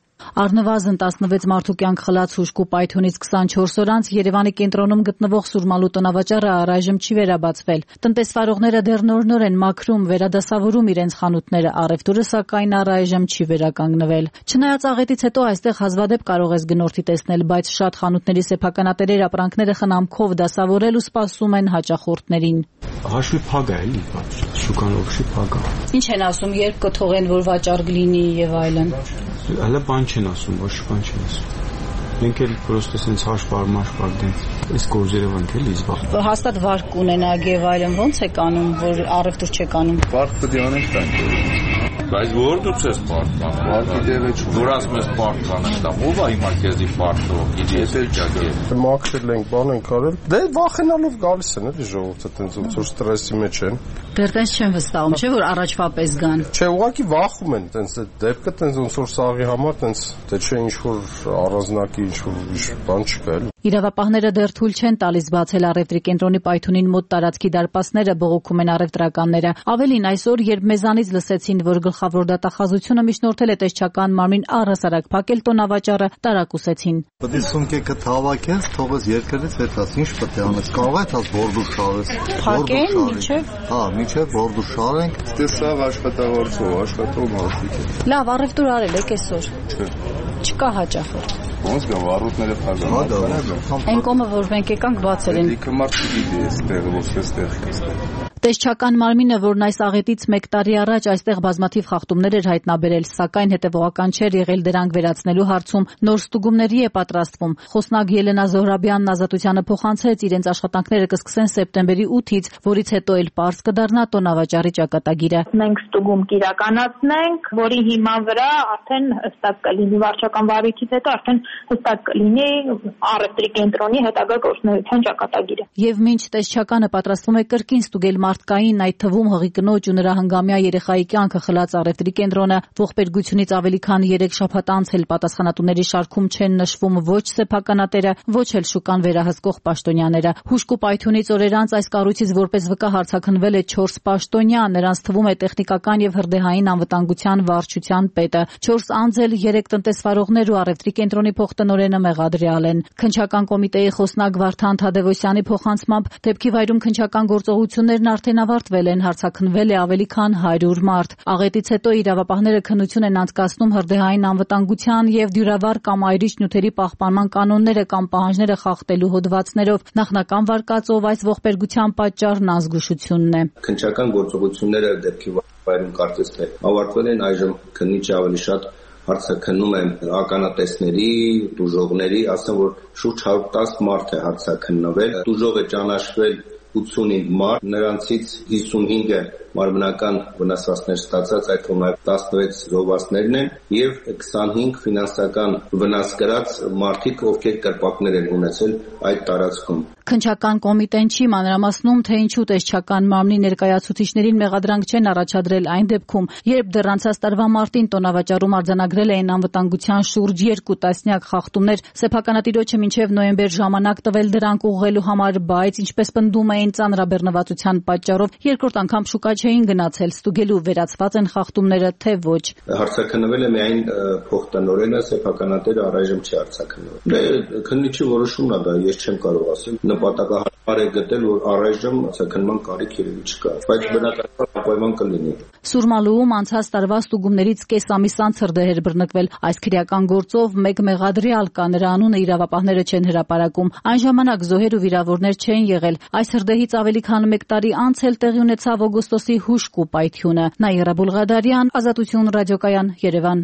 Առնվազն տասնվեց մարդու կյանք խլած հուժկու պայթյունից քսանչորս օր անց Երևանի կենտրոնում գտնվող Սուրմալու տոնավաճառը առայժմ չի վերաբացվել։ Տնտեսվարողները դեռ նոր-նոր են մաքրում, վերադասավորում իրենց խանութները, առևտուրը սակայն առայժմ չի վերականգնվել։ Չնայած աղետից հետո այստեղ հազվադեպ կարող ես գնորդի տեսնել, բայց շատ խանութների սեփականատերեր ապրանքները խնամքով դասավորել ու սպասում են հաճախորդներին։ Հաշվի փակ է, էլի, շուկան օքշի փակ է։ Ինչ են ասում, երբ կթողեն, որ վաճառ լինի եւ այլն։ Հələ բան չեն ասում, ոչ բան չեն ասում։ Մենք էլ պրոստը սենց հաշվար մաշվար դենց այս գործերով ենք էլի զբաղվում։ Հաստատ վարկ կունենակ եւ այլն, ո՞նց եք անում, որ առևտուր չեք անում։ Վարկ պետք է անենք տանք։ Բայց որ դու ես պարտքան։ Վարկի դերը չի։ Որ ասում ես պարտքան ըստա, ով է հիմա քեզի պարտող, գիտես էլ ճակե։ Մաքրել ենք, բան ենք արել։ Դե վախենալով գալիս են էլի ժողովուրդը տենց ոնց որ ստրեսի մեջ են։ Դեռ տես չեն վստահում, չէ՞ որ առաջվա պես գան։ Չէ, ուղղակի վախում են, տենց դեպքը տենց ոնց որ սաղի համար տենց դե չէ ինչ որ առանձնակի ինչ որ բան չկա էլի։ Իրավապահները դեռ թույլ չեն տալիս բացել առևտրի կենտրոնի պայթյունին մոտ տարածքի դարպասները, բողոքում են առևտրականները։ Ավելին, այսօր, երբ մեզանից լսեցին, որ գլխավոր դատախազությունը միջնորդել է տեսչական մարմին առհասարակ փակել տոնավաճառը, տարակուսեցին։ Պետք է սունկեկը թավակես, թողես երկրից հետաս, ինչ պետք է անես, կարող է թաս բորդուր շարես։ Փակեն միջև։ Հա, միջև բորդուր շարենք։ Դե սա աշխատավարձով, աշխատող մարդիկ է։ Լավ, առևտուր արել եք այսօր։ Չէ։ Չկա հաճախորդ։ Ոնց գա վառուտները փական։ Այն կողմը, որ մենք եկանք բացել են։ Դիքը մարդ չգիտի այստեղ, ոնց էստեղ էստեղ։ Տեսչական մարմինը, որն այս աղետից մեկ տարի առաջ այստեղ բազմաթիվ խախտումներ էր հայտնաբերել, սակայն հետևողական չէր եղել դրանք վերացնելու հարցում, նոր ստուգումների է պատրաստվում։ Խոսնակ Ելենա Զոհրաբյանն Ազատությանը փոխանցեց իրենց աշխատանքները կսկսեն սեպտեմբերի ութից, որից հետո էլ պարզ կդառնա տոնավաճառի ճակատագիրը։ Մենք ստուգում կիրականացնենք, որի հիման վրա արդեն հստակ կլինի վարչական վարույթից հետո արդեն հստակ կլինի առևտրի կենտրոնի հետագա գործունեության ճակատագիրը։ Եվ մինչ տեսչականը պատրաստվում է կրկին ստուգել մարդկային, այդ թվում հղի կնոջ ու նրա հնգամյա երեխայի կյանքը խլած առևտրի կենտրոնը, ողբերգությունից ավելի քան երեք շաբաթ անց էլ պատասխանատուների շարքում չեն նշվում ոչ սեփականատերը, ոչ էլ շուկան վերահսկող պաշտոնյաները։ Հուժկու պայթյունից օրեր անց այս կառույցից որպես վկա հարցաքննվել է չորս պաշտոնյա, նրանց թվում է տեխնիկական եւ հրդեհային անվտանգության վարչության պետը։ Չորս անձ էլ երեք տնտեսվարողներ ու առևտրի կենտրոնի փոխտնօրենը մեղադրյալ են։ Քննչական կոմիտեի խոսնակ Վարդան Թադևոսյանի փոխանցմամբ դեպքի վայրում քննչական գործողություններն արդեն ավարտվել են, հարցաքննվել է ավելի քան հարյուր մարդ։ Աղետից հետո իրավապահները քննություն են անցկացնում հրդեհային անվտանգության եւ դյուրավառ կամ այրիչ նյութերի պահպանման կանոնները կամ պահանջները խախտելու հոդվածներով։ Նախնական վարկածով այս ողբերգության պատճառն անզգուշությունն է։ Քննչական գործողությունները դեպքի վայրում կարծես թե ավարտվել են, այժմ քննիչը ավելի շատ հարցաքննում է ականատեսների, տուժողների, ասեմ որ շուրջ հարյուր տասը մարդ է հարցաքննվել, տուժող է ճանաչվել ութսունհինգ մարդ, նրանցից հիսունհինգը մարմնական վնասվածքներ ստացած, այդ թվում նաև տասնվեց զոհվածներն են եւ քսանհինգ ֆինանսական վնաս կրած մարդիկ, ովքեր կրպակներ են ունեցել այդ տարածքում։ Քննչական կոմիտեն չի մանրամասնում, թե ինչու տեսչական մարմնի ներկայացուցիչներին մեղադրանք չեն առաջադրել այն դեպքում, երբ դեռ անցած տարվա մարտին տոնավաճառում արձանագրել էին անվտանգության շուրջ երկու տասնյակ խախտումներ, սեփականատիրոջը մինչև նոյեմբեր ժամանակ տվել դրանք ուղղելու համար, բայց ինչպես պնդում էին ծանրաբեռնվածության պատճառով երկրորդ անգամ շուկա չէին գնացել, ստուգելու վերացված են խախտումները, թե ոչ։ Հարցաքննվել է միայն փոխտնօրենը, սեփականատերը առայժմ չի հարցաքննվել։ Դե քննիչի որոշումն է դա, ես չեմ կարող ասել։ Նպատակահարմար է գտել, որ առայժմ հարցաքննման կարիք երևի չկա, բայց բնականաբար ապայման կլինի։ Սուրմալուում անցած տարվա ստուգումներից կես ամիս անց հրդեհ էր բռնկվել։ Այս քրեական գործով մեկ մեղադրյալ կա, նրա անունը իրավապահները չեն հրապարակում։ Այն ժամանակ զոհեր ու վիրավորներ չեն եղել։ Այս հրդեհից ավելի քան մեկ տարի անց էլ տեղի ունեցավ օգոստոսի հուժկու պայթյունը։ Նաիրա Բուլղադարյան, Ազատություն ռադիոկայան, Երևան։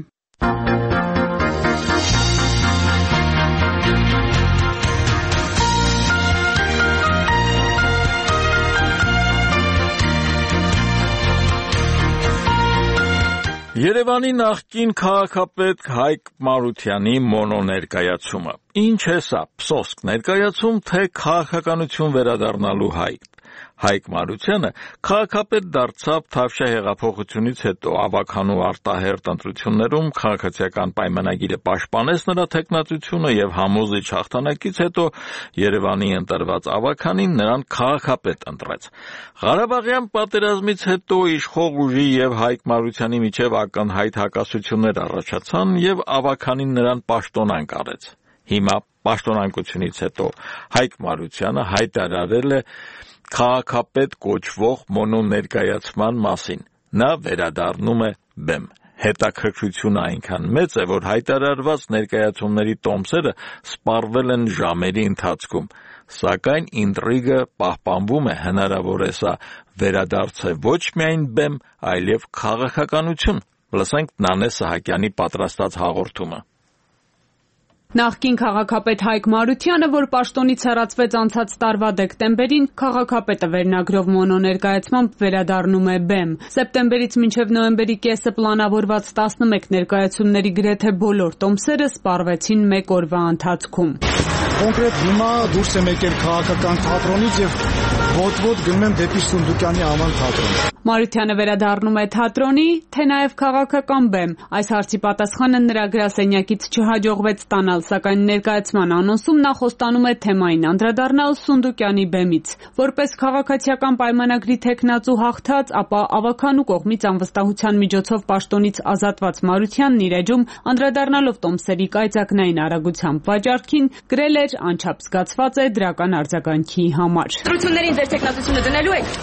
Երևանի նախկին քաղաքապետ Հայկ Մարությանի մոնոներկայացումը։ Ինչ է սա, պսոսկ ներկայացում, թե քաղաքականություն վերադառնալու հայտ։ Հայկ Մարությանը քաղաքապետ դարձավ Թավշյա հեղափոխությունից հետո, ավագանու արտահերթ ընտրություններում քաղաքացիական պայմանագիրը պաշտպանեց նրա թեկնածությունը եւ համոզիչ հաղթանակից հետո Երևանի ընտրված ավագանին նրան քաղաքապետ ընտրեց։ Ղարաբաղյան պատերազմից հետո իշխող ուժի եւ Հայկ Մարությանի միջև ակնհայտ հակասություններ առաջացան եւ ավագանին նրան պաշտոնանկ արեց։ Հիմա պաշտոնանկությունից հետո Հայկ Մարությանը հայտարարել է քաղաքապետ կոչվող մոնոներկայացման մասին։ Նա վերադառնում է բեմ։ Հետաքրքրությունը այնքան մեծ է, որ հայտարարված ներկայացումների տոմսերը սպառվել են ժամերի ընթացքում, սակայն ինտրիգը պահպանվում է, հնարավոր է սա վերադարձ է ոչ միայն բեմ, այլև քաղաքականություն։ Լսենք Նանե Սահակյանի պատրաստած հաղորդումը։ Նախկին քաղաքապետ Հայկ Մարությանը, որ պաշտոնից հեռացվեց անցած տարվա դեկտեմբերին, քաղաքապետը վերնագրով մոնոներկայացմամբ վերադառնում է բեմ։ Սեպտեմբերից մինչև նոյեմբերի կեսը պլանավորված տասնմեկ ներկայացումների գրեթե բոլոր տոմսերը սպառվեցին մեկ օրվա ընթացքում։ Կոնկրետ հիմա դուրս եմ եկել քաղաքական թատրոնից եւ ոտվոտ գնում եմ դեպի Սունդուկյանի անվան թատրոն։ Մարությանը վերադառնում է թատրոնի, թե նաև քաղաքական բեմ։ Այս հարցի պատասխանը նրա գրասենյակից չհաջողվեց ստանալ, սակայն ներկայացման անոնսում նա խոստանում է թեմային անդրադառնալ Սունդուկյանի բեմից։ Որպես քաղաքացիական պայմանագրի թեկնածու հաղթած, ապա ավագանու կողմից անվստահության միջոցով պաշտոնից ազատված Մարությանն իր էջում անդրադառնալով տոմսերի կայծակնային արագությամբ վաճառքին գրել էր անչափ զգացված է դրական արձագանքի համար։ Ընտրություններին ձեր տեխնատությունը դնելու եք։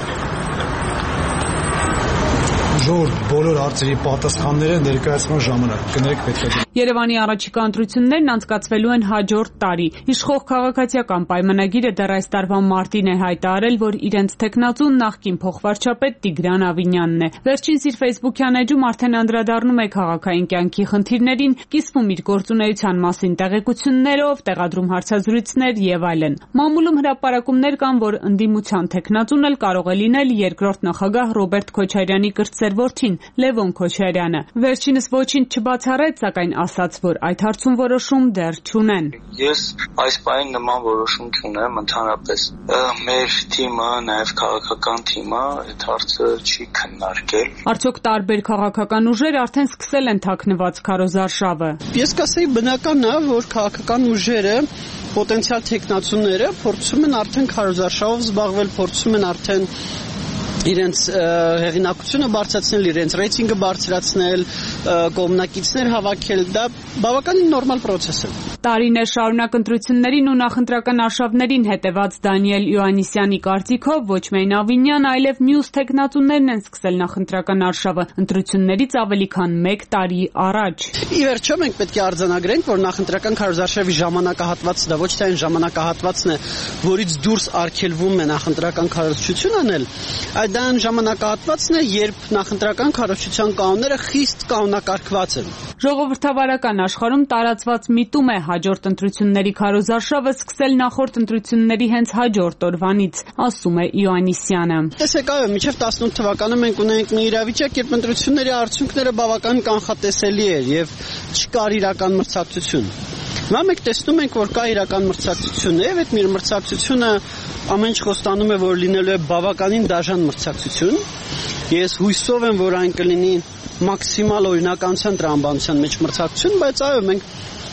Ժողովուրդ, բոլոր հարցերի պատասխանները ներկայացման ժամանակ կներեք պետք է։ Երևանի առաջիկա ընտրություններն անցկացվելու են հաջորդ տարի։ Իշխող քաղաքացիական պայմանագիրը դեռ այս տարվա մարտին է հայտարարել, որ իրենց թեկնածուն նախկին փոխվարչապետ Տիգրան Ավինյանն է։ Վերջինս իր ֆեյսբուքյան էջում արդեն անդրադառնում է քաղաքային կյանքի խնդիրներին, կիսվում իր գործունեության մասին տեղեկություններով, տեղադրում հարցազրույցներ եւ այլն։ Մամուլում հրապարակումներ կան, որ ընդդիմության թեկնածուն էլ կարող է լինել երկրորդ նախագահ Ռոբերտ Քոչարյանի կրտսեր որդին Լևոն Քոչարյանը։ Վերջինս ոչինչ չբացառեց, սակայն ասաց, որ այդ հարցում որոշում դեռ չունեն։ Ես այս պահին նման որոշում չունեմ, ընդհանրապես մեր թիմը, նաև քաղաքական թիմը այդ հարցը չի քննարկել։ Արդյոք տարբեր քաղաքական ուժեր արդեն սկսել են թաքնված քարոզարշավը։ Ես կասեի բնականն է, որ քաղաքական ուժերը պոտենցիալ թեկնածուները փորձում են արդեն քարոզարշավով զբաղվել, փորձում են արդեն իրենց հեղինակությունը բարձրացնել, իրենց ռեյտինգը բարձրացնել, կողմնակիցներ հավաքել, դա բավականին նորմալ պրոցես է։ Տարիներ շարունակ ընտրություններին ու նախընտրական արշավներին հետևած Դանիել Յոհաննիսյանի կարծիքով ոչ միայն Ավինյան, այլև մյուս թեկնածուներն են սկսել նախընտրական արշավը ընտրություններից ավելի քան մեկ տարի առաջ։ Ի վերջո մենք պետք է արձանագրենք, որ նախընտրական քարոզարշավի ժամանակահատվածը դա ոչ թե այն ժամանակահատվածն է, որից դուրս արգելվում է նախընտրական քարոզչություն անել, այլ դա այն ժամանակահատվածն է, երբ նախընտրական քարոզչության կանոնները խիստ կանոնակարգված են։ Ժողովրդավարական աշխարհում տարածված միտում է հաջորդ ընտրությունների քարոզարշավը սկսել նախորդ ընտրությունների հենց հաջորդ օրվանից, ասում է Յոհաննիսյանը։ Տեսեք, այո, մինչև տասնութ թվականը մենք ունենք մի իրավիճակ, երբ ընտրությունների արդյունքները բավական կանխատեսելի էր եւ չկար իրական մրցակցություն։ Հիմա մենք տեսնում ենք, որ կա իրական մրցակցություն եւ այդ մի մրցակցությունը ամեն ինչ խոստանում է, որ լինելու է բավականին դաժան մրցակցություն։ Ես հույսով եմ, որ այն կլինի մաքսիմալ օրինականության տրամաբանության մեջ մրցակցություն, բայց այո, մենք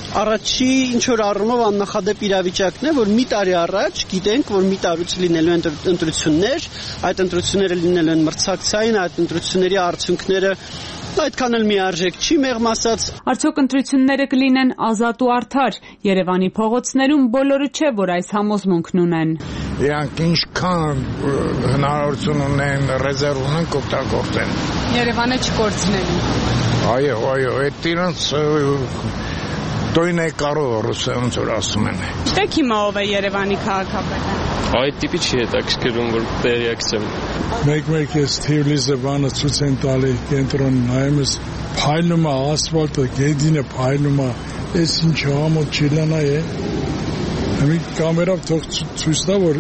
առաջի ինչ որ առումով աննախադեպ իրավիճակն է, որ մի տարի առաջ գիտենք, որ մի տարուց լինելու են ընտրություններ, այդ ընտրությունները լինելու են մրցակցային, այդ ընտրությունների արդյունքները այդքան էլ միարժեք չի, մեղմ ասած։ Արդյոք ընտրությունները կլինեն ազատ ու արդար։ Երևանի փողոցներում բոլորը չէ, որ այս համոզմունքն ունեն։ Իրանք ինչքան հնարավորություն ունեն, ռեզերվ ունեն կօգտագործեն։ Երևանը չկորցնելու։ Այո, այո, այդ իրանց տոյն է կարող ռուսերենով որ ասում են։ Գիտեք հիմա ով է Երևանի քաղաքապետը։ Այդ տիպի չի հետաքրքրում, որ տեղյակ եմ։ Մեկ-մեկ ես Թիֆլիսը բանը ցույց են տալի կենտրոնը, նայում ես փայլում է ասֆալտը, գեդինը փայլում է, այս ինչ ամոթ չլանա է։ Մի կամերով թող ցույց տա, որ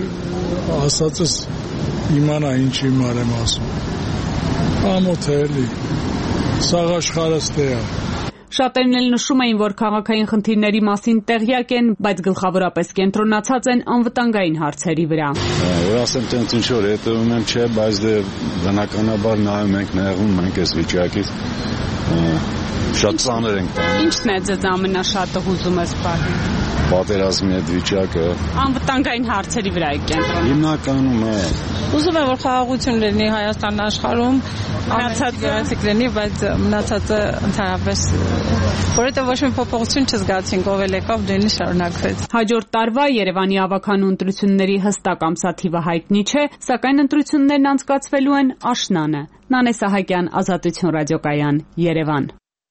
ասածս իմանա ինչ իմար եմ ասում։ Ամոթ է էլի։ Սաղ աշխարհս տեղ։ Շատերն էլ նշում էին, որ քաղաքային խնդիրների մասին տեղյակ են, բայց գլխավորապես կենտրոնացած են անվտանգային հարցերի վրա։ Որ ասեմ, տենց ինչ որ հետևում եմ, չէ, բայց դե բնականաբար նայում ենք, նեղում ենք այս վիճակից։ Շատ ծանր ենք տանում։ Ինչն է ձեզ ամենաշատը հուզում այս պահին։ Պատերազմի այդ վիճակը։ Անվտանգային հարցերի վրա է կենտրոնում։ Հիմնականում է։ Ուզում եմ, որ խաղաղություն լինի Հայաստան աշխարհում, մնացածը լինի, բայց մնացածը ընդհանրապես, որովհետև ոչ մի փոփոխություն չզգացինք, ով էլ եկավ, դույնը շարունակվեց։ Հաջորդ տարվա Երևանի ավականու ընտրությունների հստակ ամսաթիվը հայտնի չէ, սակայն ընտրություններն անցկացվելու են աշնանը։ Նանե Սահակյան, Ազատություն ռադիոկայան, Երևան։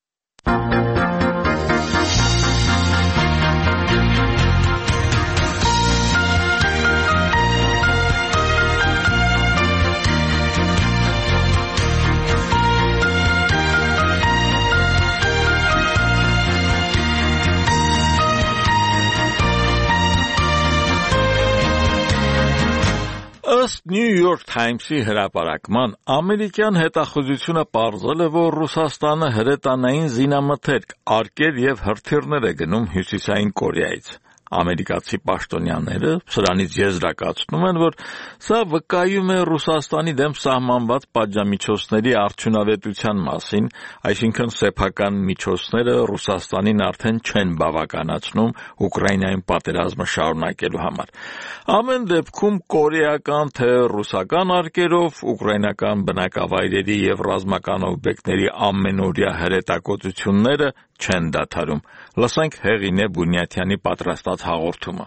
Ըստ New York Times-ի հրապարակման, ամերիկյան հետախուզությունը պարզել է, որ Ռուսաստանը հրետանային զինամթերք, արկեր և հրթիռներ է գնում Հյուսիսային Կորեայից։ Ամերիկացի պաշտոնյաները սրանից եզրակացնում են, որ սա վկայում է Ռուսաստանի դեմ սահմանված պատժամիջոցների արդյունավետության մասին, այսինքն սեփական միջոցները Ռուսաստանին արդեն չեն բավականացնում Ուկրաինայում պատերազմը շարունակելու համար։ Ամեն դեպքում կորեական թե ռուսական արկերով ուկրաինական բնակավայրերի և ռազմական օբյեկտների ամենօրյա հրետակոծությունները չեն դադարում։ Լսենք Հեղինե Բունյաթյանի պատրաստած հաղորդումը։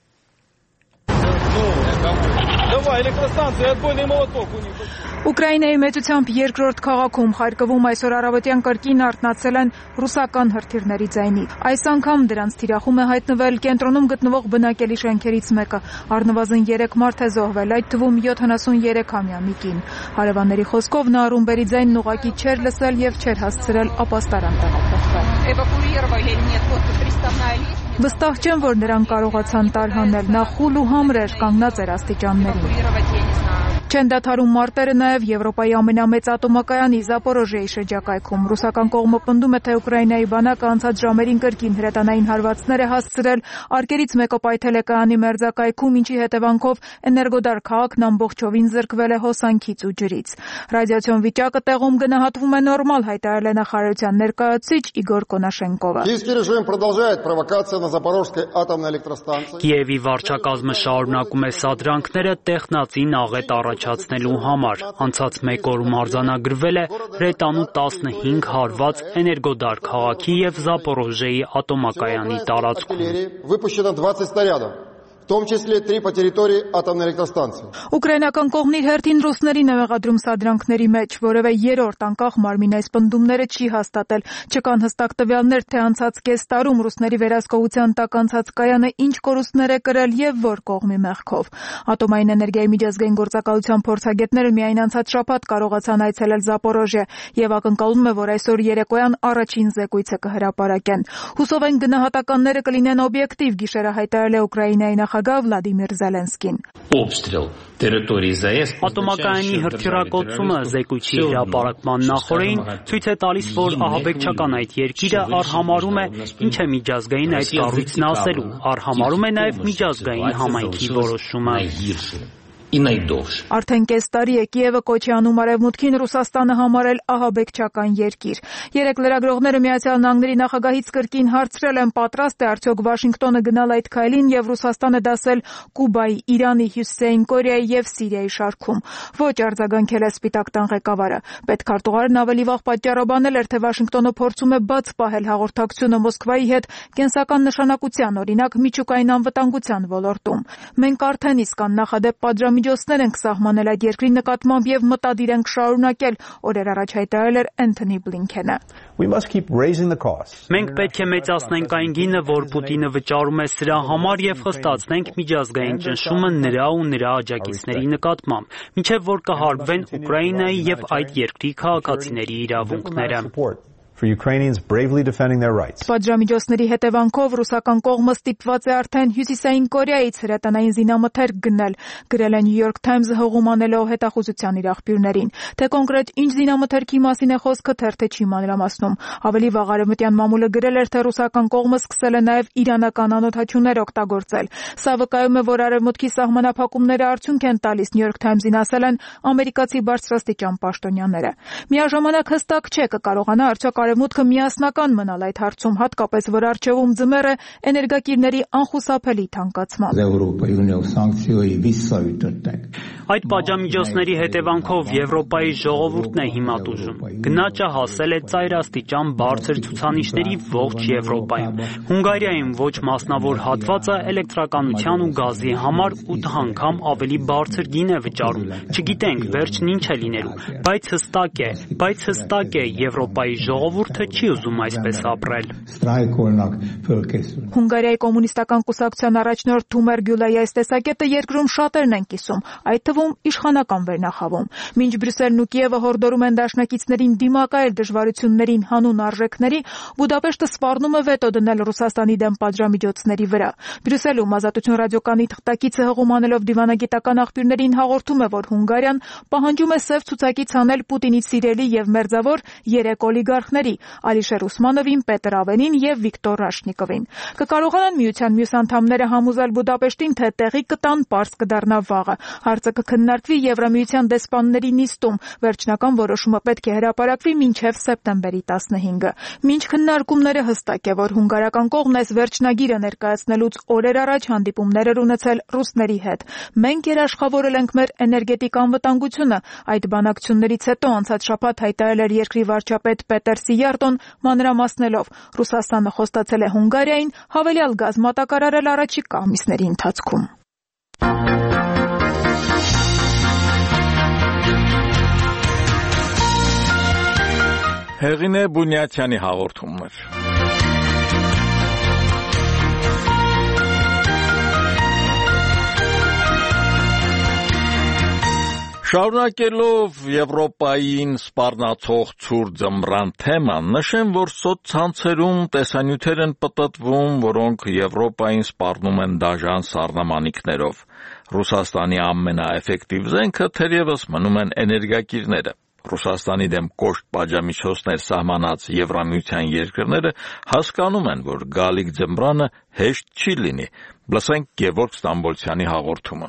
Ուկրաինայի մեծությամբ երկրորդ քաղաքում Խարկովում այսօր առավոտյան կրկին արթնացել են ռուսական հրթիռների ձայնի։ Այս անգամ դրանց թիրախում է հայտնվել կենտրոնում գտնվող բնակելի շենքերից մեկը։ Առնվազն երեք մարդ է զոհվել, այդ թվում յոթանասուներեքամյա մի կին։ Հարևանների խոսքով նա ռումբերի ձայնն ուղղակի չէր լսել եւ չէր հասցրել ապաստարան տեղափոխվել։ Վստահ չեմ, որ նրան կարողացան տարհանել, նա խուլ ու համր էր, կանգնած էր աստիճաններին։ Չեն դադարում մարտերը նաև Եվրոպայի ամենամեծ ատոմակայանի Զապորոժիեի շրջակայքում։ Ռուսական կողմը պնդում է, թե Ուկրաինայի բանակը անցած ժամերին կրկին հրետանային հարվածներ է հասցրել, արկերից մեկը պայթել է կայանի մերձակայքում, ինչի հետևանքով Էներգոդար քաղաքն ամբողջովին զրկվել է հոսանքից ու ջրից։ Ռադիացիոն վիճակը տեղում գնահատվում է նորմալ, հայտարարել է նախարարության ներկայացուցիչ Իգոր Կոնաշենկովը։ Կիևի վարչակազմը շարունակում է սադրանքները տեխնացին աղետ առաջացնելու համար։ Անցած մեկ օրում արձանագրվել է հրետանու տասնհինգ հարված Էներգոդար քաղաքի և Զապորոժիեի ատոմակայանի տարածքում։ Ուկրաինական կողմն իր հերթին ռուսներին է մեղադրում սադրանքների մեջ, որևէ երրորդ անկախ մարմին այս պնդումները չի հաստատել։ Չկան հստակ տվյալներ, թե անցած կես տարում ռուսների վերահսկողության տակ անցած կայանը ինչ կորուստներ է կրել և որ կողմի մեղքով։ Ատոմային էներգիայի միջազգային գործակալության փորձագետները միայն անցած շաբաթ կարողացան այցելել Զապորոժիե և ակնկալում է, որ այսօր երեկոյան առաջին զեկույցը կհրապարակեն։ Հուսով են գնահատականները կլինեն օբյեկտիվ, գիշերը հայտարարել է Ուկրաինայի նախագահ Վլադիմիր Զելենսկին։ Ատոմակայանի հրթիռակոծումը զեկույցի հրապարակման նախօրեին ցույց է տալիս, որ ահաբեկչական այդ երկիրը արհամարհում է ինչ է միջազգային այդ կառույցն ասելու, արհամարհում է նաև միջազգային համայնքի որոշումը։ Արդեն կես տարի է Կիևը կոչ է անում Արևմուտքին Ռուսաստանը համարել ահաբեկչական երկիր։ Երեք լրագրողները Միացյալ Նահանգների նախագահից կրկին հարցրել են, պատրաստ է արդյոք Վաշինգտոնը գնալ այդ քայլին և Ռուսաստանը դասել Կուբայի, Իրանի, Հյուսիսային Կորեայի և Սիրիայի շարքում։ Ոչ, արձագանքել է Սպիտակ տան ղեկավարը։ Պետքարտուղարն ավելի վաղ պատճառաբանել էր, թե Վաշինգտոնը փորձում է բաց պահել հաղորդակցությունը Մոսկվայի հետ կենսական նշանակության, օրինակ միջուկային անվտանգության ոլորտում։ Մենք արդեն իսկ աննախադեպ պատժամիջոցներ ենք սահմանել այդ երկրի նկատմամբ և մտադիր ենք շարունակել, օրեր առաջ հայտարարել էր Էնթոնի Բլինքենը։ Մենք պետք է մեծացնենք այն գինը, որ Պուտինը վճարում է սրա համար և խստացնենք միջազգային ճնշումը նրա ու նրա աջակիցների նկատմամբ, մինչև որ կհարգվեն Ուկրաինայի և այդ երկրի քաղաքացիների իրավունքները։ for Ukrainians bravely defending their rights. Պատժամիջոցների հետևանքով ռուսական կողմը ստիպված է արդեն Հյուսիսային Կորեայից հրետանային զինամթերք գնել, գրել է New York Times-ը հողում անելով հետախուզության իր աղբյուրներին։ Թե կոնկրետ ինչ զինամթերքի մասին է խոսքը, թերթը չի մանրամասնում։ Ավելի վաղ Արևմտյան մամուլը գրել էր, թե ռուսական կողմը սկսել է նաև իրանական անօդաչուներ օգտագործել։ Սա վկայում է, որ Արևմուտքի սահմանափակումները արդյունք են տալիս, New York Times-ին ասել են ամերիկացի բարձրաստիճան պաշտոնյաները։ Միաժամանակ հստակ չէ կկարողանա արդյոք Արևմուտքը միասնական մնալ այդ հարցում, հատկապես որ առջևում ձմեռ է էներգակիրների անխուսափելի թանկացման։ Այդ պատժամիջոցների հետևանքով Եվրոպայի ժողովուրդն է հիմա տուժում։ Գնաճը հասել է ծայրաստիճան բարձր ցուցանիշների ողջ Եվրոպայում։ Հունգարիայում ոչ մասնավոր հատվածը էլեկտրականության ու գազի համար ութ անգամ ավելի բարձր գին է վճարում։ Չգիտենք վերջն ինչ է լինելու, բայց հստակ է, բայց հստակ է Եվրոպայի ժողովուրդը չի ուզում այսպես ապրել։ Հունգարիայի կոմունիստական կուսակցության առաջնորդ Թումեր Գյուլայի այս տեսակետը երկրում շատերն են կիսում, այդ թվում իշխանական վերնախավում։ Մինչ Բրյուսելն ու Կիևը հորդորում են դաշնակիցներին դիմակայել դժվարություններին հանուն արժեքների, Բուդապեշտը սպառնում է վետո դնել Ռուսաստանի դեմ պատժամիջոցների վրա։ Բրյուսելում Ազատություն ռադիոկայանի թղթակիցը հղում անելով դիվանագիտական աղբյուրներին հաղորդում է, որ Հունգարիան պահանջում է սև ցուցակից հանել Պուտինից սիրելի եւ մերձավոր երեք օլիգարխների՝ Ալիշեր Ուսմանովին, Պետր Ավենին եւ Վիկտոր Ռաշնիկովին։ Կկարողանան միության մյուս անդամները համոզել Բուդապեշտին, թե տեղի կտան, պարզ կդառնա վաղը։ Հարցը կքննարկվի Եվրամիության դեսպանների նիստում։ Վերջնական որոշումը պետք է հրապարակվի մինչև սեպտեմբերի տասնհինգը։ Մինչ քննարկումները հստակ է, որ հունգարական կողմն այս վերջնագիրը ներկայացնելուց օրեր առաջ հանդիպումներ էր ունեցել ռուսների հետ։ Մենք երաշխավորել ենք մեր էներգետիկ անվտանգությունը։ Այդ բանակցություններից հետո անցած շաբաթ հայտարարել էր երկրի վարչապետ Պետեր Սիյարտոն, մանրամասնելով Ռուսաստանը խոստացել է Հունգարիային հավելյալ գազ մատակարարել առաջիկա ամիսների ընթացքում։ Հեղինե Բունյաթյանի հաղորդումներ։ Շարունակելով Եվրոպային սպառնացող ցուրտ ձմռան թեման, նշեմ, որ սոցցանցերում տեսանյութեր են պտտվում, որոնք Եվրոպային սպառնում են դաժան սառնամանիքներով։ Ռուսաստանի ամենաէֆեկտիվ զենքը թերևս մնում են էներգակիրները։ Ռուսաստանի դեմ կոշտ պատժամիջոցներ սահմանած Եվրամիության երկրները հասկանում են, որ գալիք ձմռանը հեշտ չի լինի։ Լսենք Գևորգ Ստամբոլցյանի հաղորդումը։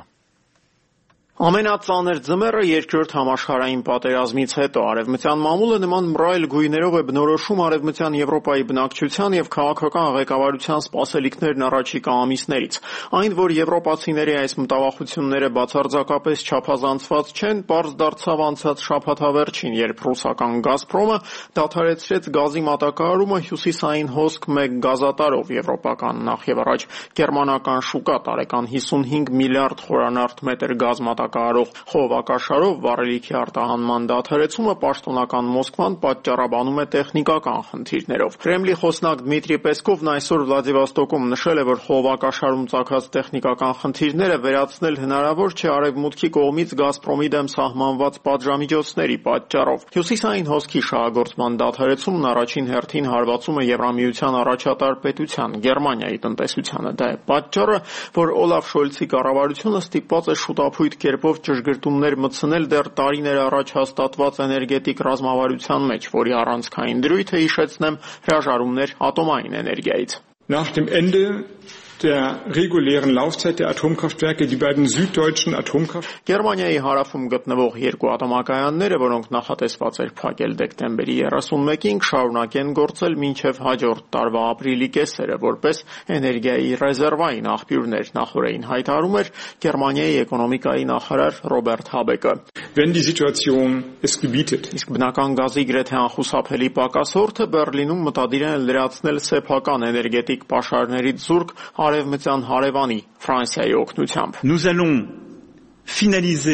Ամենածանր ձմեռը երկրորդ համաշխարհային պատերազմից հետո արևմտյան մամուլը նման մռայլ գույներով է բնորոշում արևմտյան Եվրոպայի բնակչության եւ քաղաքական ղեկավարության սպասելիքներն առաջիկա ամիսներից։ Այն, որ եվրոպացիների այս մտավախությունները բացարձակապես չափազանցված չեն, պարզ դարձավ անցած շաբաթավերջին, երբ ռուսական Գազպրոմը դադարեցրեց գազի մատակարարումը հյուսիսային հոսք մեկ գազատարով եվրոպական նախ եւ առաջ գերմանական շուկա տարեկան հիսունհինգ միլիարդ խորանարդ մետր գազ մատակարարող խողովակաշարով վառելիքի արտահանման դադարեցումը պաշտոնական Մոսկվան պատճառաբանում է տեխնիկական խնդիրներով։ Կրեմլի խոսնակ Դմիտրի Պեսկովն այսօր Վլադիվոստոկում նշել է, որ խողովակաշարում ծագած տեխնիկական խնդիրները վերացնել հնարավոր չէ Արևմուտքի կողմից Գազպրոմի դեմ սահմանված պատժամիջոցների պատճառով։ Հյուսիսային հոսքի շահագործման դադարեցումն առաջին հերթին հարվածում է Եվրամիության առաջատար պետության Գերմանիայի տնտեսությանը։ Դա է պատճառը, որ Օլաֆ Շոլցի կառավարությունը ստիպված է շուտափույթ կերպով ճշգրտումներ մտցնել դեռ տարիներ առաջ հաստատված էներգետիկ ռազմավարության մեջ, որի առանցքային դրույթը, հիշեցնեմ, հրաժարումներ ատոմային էներգիայից։ Nach dem Ende der regulären Laufzeit der Atomkraftwerke die beiden süddeutschen Atomkraftwerke Գերմանիայի հարավում գտնվող երկու ատոմակայանները, որոնք նախատեսված էր փակել դեկտեմբերի երեսունմեկին, կշարունակեն գործել մինչև հաջորդ տարվա ապրիլի կեսերը, որպես էներգիայի ռեզերվային աղբյուրներ, նախորդին հայտարարում էր Գերմանիայի էկոնոմիկայի նախարար Ռոբերտ Հաբեկը։ Wenn die Situation es gebietet. Իսկ բնական գազի գրեթե անխուսափելի պակասորդը Բերլինում մտադիր են լրացնել սեփական էներգետիկ պաշարներից զուրկ արևմտյան հարևանի Ֆրանսիայի օգնությամբ։ Nous allons finaliser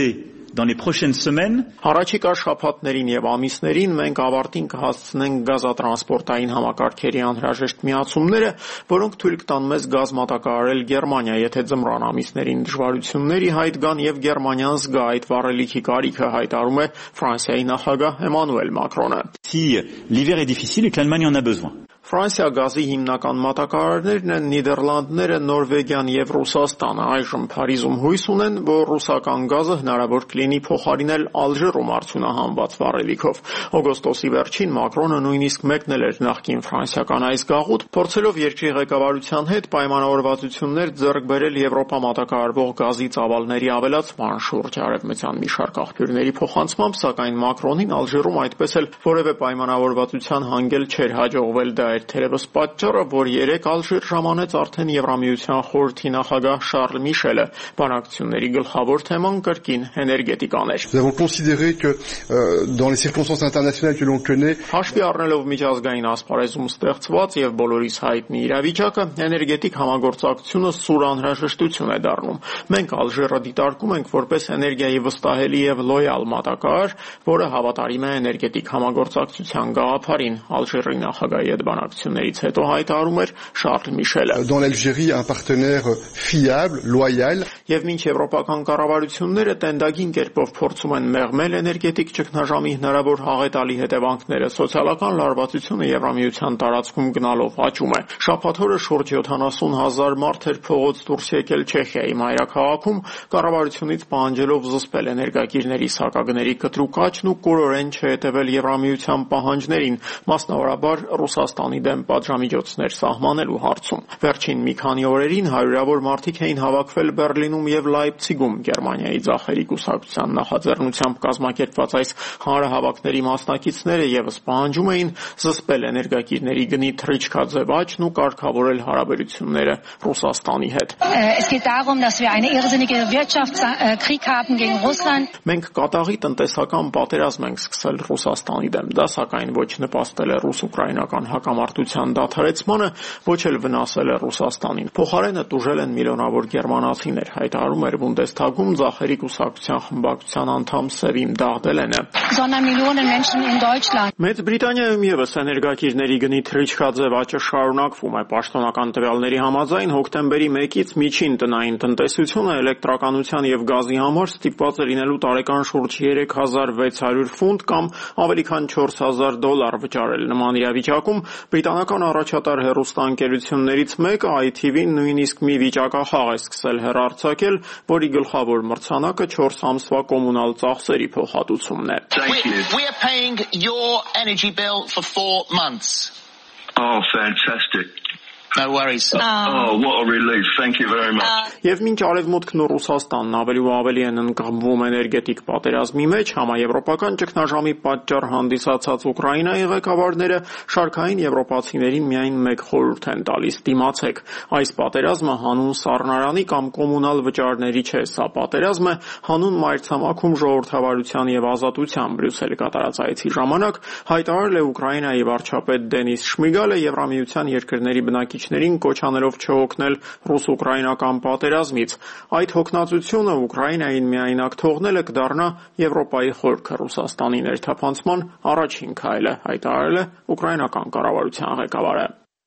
dans les prochaines semaines. Առաջիկա շաբաթներին եւ ամիսներին մենք ավարտին կհասցնենք գազատրանսպորտային համակարգերի անհրաժեշտ միացումները, որոնք թույլ կտան մեզ գազ մատակարարել Գերմանիա, եթե ձմռան ամիսներին դժվարությունների հայտ գան եւ Գերմանիան զգա այդ վառելիքի կարիքը, հայտարարում է Ֆրանսիայի նախագահ Էմանուել Մակրոնը. Si l'hiver est difficile et que l'Allemagne en a besoin. Ֆրանսիա գազի հիմնական մատակարարներն են Նիդերլանդները, Նորվեգիան եւ Ռուսաստանը։ Այժմ Փարիզում հույս ունեն, որ ռուսական գազը հնարավոր կլինի փոխարինել Ալժիրում արդյունահանված վառելիքով։ Օգոստոսի վերջին Մակրոնը նույնիսկ մեկնել էր նախկին ֆրանսիական այս գաղութ, փորձելով երկրի ղեկավարության հետ պայմանավորվածություններ ձեռք բերել Եվրոպա մատակարարվող գազի ծավալների ավելացման շուրջ։ Արևմտյան մի շարք աղբյուրների փոխանցմամբ, սակայն Մակրոնին Ալժիրում այդպես էլ որևէ պայմանավորվածության հանգել չէր հաջողվել։ Դա Թերևս պատճառը, որ երեք Ալժիր ժամանեց արդեն Եվրամիության խորհրդի նախագահ Շարլ Միշելը, բանակցությունների գլխավոր թեման կրկին էներգետիկան էր։ Nous avons considéré que dans les circonstances internationales que l'on connaît, հաշվի առնելով միջազգային ասպարեզում ստեղծված եւ բոլորիս հայտնի իրավիճակը, էներգետիկ համագործակցությունը սուր անհրաժեշտություն է դառնում։ Մենք Ալժիրը դիտարկում ենք որպես էներգիայի վստահելի եւ լոյալ մատակարար, որը հավատարիմ է էներգետիկ համագործակցության գաղափարին, Ալժիրի նախագահի հետ բանակցություններից հետո հայտարարում էր Շարլ Միշելը։ Dans l'Algérie un partenaire fiable, loyal. Եվ մինչ եվրոպական կառավարությունները տենդագին կերպով փորձում են մեղմել էներգետիկ ճգնաժամի հնարավոր հաղետալի հետևանքները, սոցիալական լարվածությունը Եվրամիության տարածքում գնալով աճում է։ Շաբաթ օրը շուրջ յոթանասուն հազար մարդ էր փողոց դուրս եկել Չեխիայի մայրաքաղաքում, կառավարությունից պահանջելով զսպել էներգակիրների սակագների կտրուկ աճն ու կորորեն չհետևել Եվրամիության պահանջներին, մասնավորաբար Ռուսաստանի դեմ պատժամիջոցներ սահմանելու հարցում։ Վերջին մի քանի օրերին հարյուրավոր մարդիկ էին հավաքվել Բերլինում եւ Լայպցիգում Գերմանիայի ձախերի կուսակցության նախաձեռնությամբ կազմակերպված այս հանրահավաքների մասնակիցները եւս պահանջում էին զսպել էներգակիրների գնի թռիչքաձև աճն ու կարգավորել հարաբերությունները Ռուսաստանի հետ։ Es geht darum, dass wir eine irrsinnige Wirtschaftskrieg haben gegen Russland. Մենք կատաղի տնտեսական պատերազմ ենք սկսել Ռուսաստանի դեմ։ Դա սակայն ոչ նպաստել է ռուս-ուկրաինական հակամարտության դադարեցմանը, ոչ էլ վնասել է Ռուսաստանին։ Փոխարենը տուժել են միլիոնավոր գերմանացիներ, հայտարարում էր Բունդեսթագում ձախերի կուսակցության խմբակցության անդամ Սևիմ Դաղդելենը։ Sondern Millionen Menschen in Deutschland. Մեծ Բրիտանիայում եւս էներգակիրների գնի թռիչքաձև աճը շարունակվում է։ Պաշտոնական տվյալների համաձայն հոկտեմբերի մեկից միջին տնային տնտեսությունը էլեկտրականության եւ գազի համար ստիպված է լինելու տարեկան շուրջ երեք հազար վեց հարյուր ֆունտ կամ ավելի քան չորս հազար դոլար վճարել։ Նման իրավիճակում բրիտանական առաջատար հեռուստաընկերություններից մեկը I T V-ն նույնիսկ մի վիճակախաղ է սկսել հեռարձակել, որի գլխավոր մրցանակը չորս ամսվա կոմունալ ծախսերի փոխհատուցումն է։ We are paying your energy bill for four months. Oh, fantastic. No worries. Oh, oh, what a relief. Thank you very much. Եվ մինչ Արևմուտքն ու Ռուսաստանն ավելի ու ավելի են ընկղմվում էներգետիկ պատերազմի մեջ, համաեվրոպական ճգնաժամի պատճառ հանդիսացած Ուկրաինայի ղեկավարները շարքային եվրոպացիներին միայն մեկ խորհուրդ են տալիս՝ դիմացեք։ Այս պատերազմը հանուն սառնարանի կամ կոմունալ վճարների չէ, սա պատերազմ է հանուն մայրցամաքում ժողովրդավարության եւ ազատության։ Բրյուսել կատարած այցի ժամանակ հայտարարել է Ուկրաինայի վարչապետ Դենիս Շմիգալը Եվրամիության երկրների բնակիչ կոչ անելով չհոգնել ռուս-ուկրաինական պատերազմից։ Այդ հոգնածությունը Ուկրաինային միայնակ թողնելը կդառնա Եվրոպայի խորքը Ռուսաստանի ներթափանցման առաջին քայլը, հայտարարել է ուկրաինական կառավարության ղեկավարը։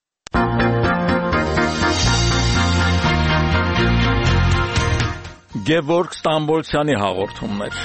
Գևորգ Ստամբոլցյանի հաղորդումներ։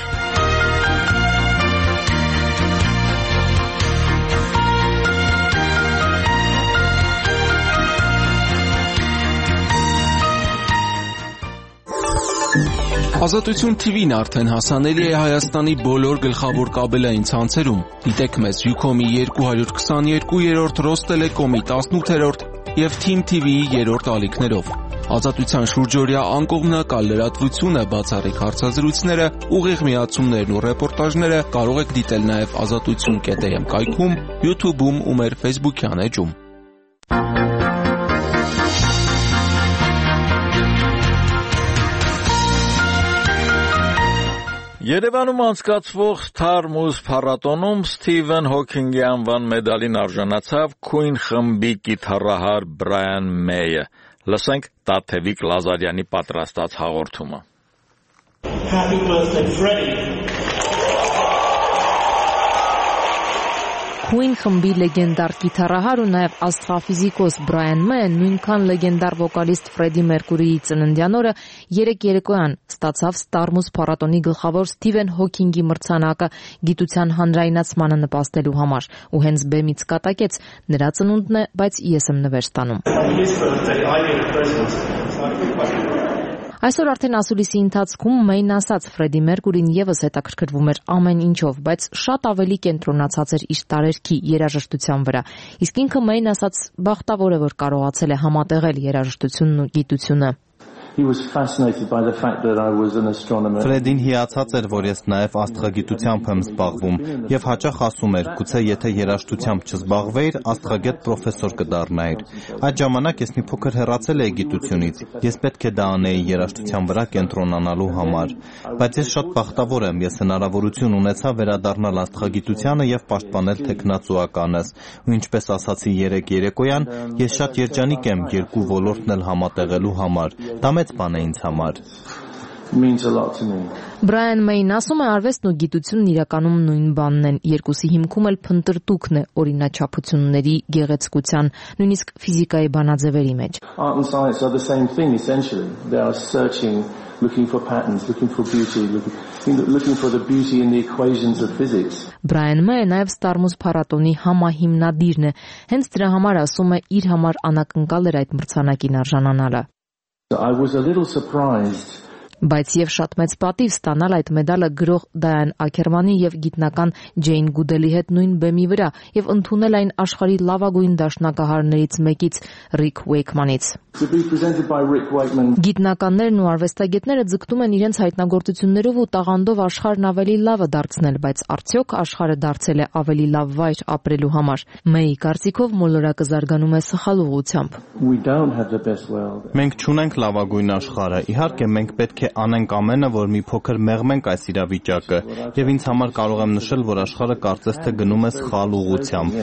Ազատություն T V-ն արդեն հասանելի է Հայաստանի բոլոր գլխավոր կաբելային ցանցերում։ Դիտեք մեզ Յուքոմի երկու հարյուր քսաներկու, Ռոստելեկոմի տասնութերորդ եւ Թիմ T V-ի երրորդ ալիքներով։ Ազատության շուրջօրյա անկողմնակալ լրատվությունը, բացառիկ հարցազրույցները, ուղիղ միացումներն ու ռեպորտաժները կարող եք դիտել նաեւ ազատություն կետ am կայքում, YouTube-ում ու մեր Facebook-յան էջում։ Երևանում անցկացվող Թարմուզ փառատոնում Սթիվեն Հոքինգի անվան մեդալին արժանացավ Queen խմբի կիթառահար Բրայան Մեյը։ Լսենք Տաթևիկ Լազարյանի պատրաստած հաղորդումը։ Happy birthday, Freddie. Queen խմբի լեգենդար գիտարահար ու նաև աստղաֆիզիկոս Brian May նույնքան լեգենդար վոկալիստ Ֆրեդի Մերկուրիի ծննդյան օրը երեկ երեկոյան ստացավ Ստարմուս փառատոնի գլխավոր Սթիվեն Հոքինգի մրցանակը գիտության հանրայնացմանը նպաստելու համար ու հենց բեմից կատակեց նրա ծնունդն է, բայց ես եմ նվեր ստանում։ Այսօր արդեն ասուլիսի ընթացքում Մեյն ասաց Ֆրեդի Մերկուրին եւս հետաքրքրվում էր ամեն ինչով, բայց շատ ավելի կենտրոնացած էր իր տարերքի երաժշտության վրա։ Իսկ ինքը Մեյն ասաց բախտավոր է, որ կարողացել է համատեղել երաժշտությունն ու գիտությունը։ Ֆրեդին հիացած էր, որ ես նաև աստղագիտությամբ եմ զբաղվում եւ հաճախ ասում էր, գուցե եթե երաժշտությամբ չզբաղվեիր, աստղագետ պրոֆեսոր կդառնայիր։ Այդ ժամանակ ես մի փոքր հեռացել էի գիտությունից։ Ես պետք է դա անեի երաժշտության վրա կենտրոնանալու համար։ Բայց ես շատ բախտավոր եմ, ես հնարավորություն ունեցա վերադառնալ աստղագիտությանը եւ պաշտպանել թեկնածուականս։ Ու ինչպես ասացի երեկ երեկոյան, ես շատ երջանիկ եմ երկու ոլորտն էլ համատեղելու համար։ Դա մեծ բան է ինձ համար։ Brian May-ն ասում է, արվեստն ու գիտությունն իրականում նույն բանն են, երկուսի հիմքում էլ փնտրտուքն է օրինաչափությունների գեղեցկության, նույնիսկ ֆիզիկայի բանաձևերի մեջ։ Looking for patterns, looking for beauty, looking, looking for the beauty in the equations of physics. Brian May-ը նաև Ստարմուս փառատոնի համահիմնադիրն է։ Հենց դրա համար ասում է, իր համար անակնկալ էր այդ մրցանակին արժանանալը։ I was a little surprised. Բայց եւ շատ մեծ պատիվ ստանալ այդ մեդալը գրող Դայան Աքերմանի եւ գիտնական Ջեյն Գուդելի հետ նույն բեմի վրա եւ ընդունել այն աշխարհի լավագույն դաշնակահարներից մեկից Ռիկ Ուեյքմանից։ Գիտնականներն ու արվեստագետները ձգտում են իրենց հայտնագործություններով ու տաղանդով աշխարհն ավելի լավը դարձնել, բայց արդյոք աշխարհը դարձել է ավելի լավ վայր ապրելու համար։ Մեյի կարծիքով մոլորակը զարգանում է սխալ ուղղությամբ։ Մենք չունենք լավագույն աշխարհը։ Իհարկե մենք պետք է անենք ամենը, որ մի փոքր մեղմենք այս իրավիճակը, եւ ինձ համար կարող եմ նշել, որ աշխարհը կարծես թե գնում է սխալ ուղղությամբ։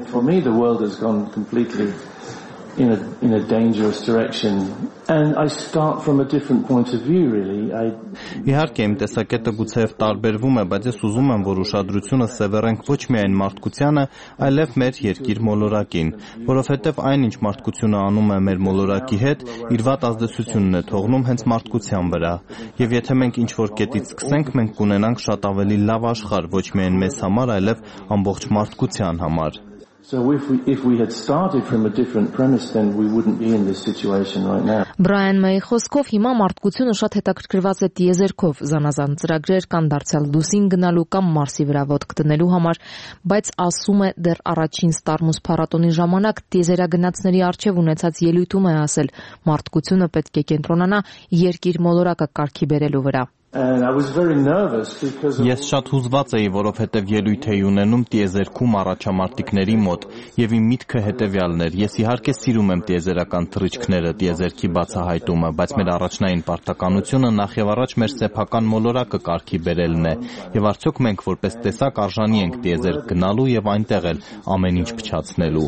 In a in a dangerous direction, and I start from a different point of view really. I Իհարկե իմ տեսակետը գուցեև տարբերվում է, բայց ես ուզում եմ, որ ուշադրությունը սևեռենք ոչ միայն մարդկությանը, այլև մեր երկիր մոլորակին, որովհետև այն ինչ մարդկությունը անում է մեր մոլորակի հետ, իր վատ ազդեցությունն է թողնում հենց մարդկության վրա։ Եվ եթե մենք ինչ-որ կետից սկսենք, մենք կունենանք շատ ավելի լավ աշխարհ, ոչ միայն մեզ համար, այլև ամբողջ մարդկության համար։ So if we if we had started from a different premise, then we wouldn't be in this situation right now. Brian May-ի խոսքով հիմա մարդկությունը շատ հետաքրքրված է տիեզերքով, զանազան ծրագրեր կան դարձյալ լուսին գնալու կամ Մարսի վրա ոտք դնելու համար, բայց ասում է դեռ առաջին Ստարմուս փառատոնի ժամանակ տիեզերագնացների արչև ունեցած ելույթում է ասել, մարդկությունը պետք է կենտրոնանա երկիր մոլորակը կարգի բերելու վրա։ And I was very nervous because Ես շատ հուզված էի, որովհետև ելույթ էի ունենում տիեզերքում առաջամարտիկների մոտ, եւ իմ միտքը հետեւյալն էր. ես իհարկե սիրում եմ տիեզերական թռիչքները, տիեզերքի բացահայտումը, բայց մեր առաջնային պարտականությունը նախ եւ առաջ մեր սեփական մոլորակը կարգի բերելն է, եւ արդյոք մենք որպես տեսակ արժանի ենք տիեզերք գնալու եւ այնտեղ էլ ամեն ինչ փչացնելու։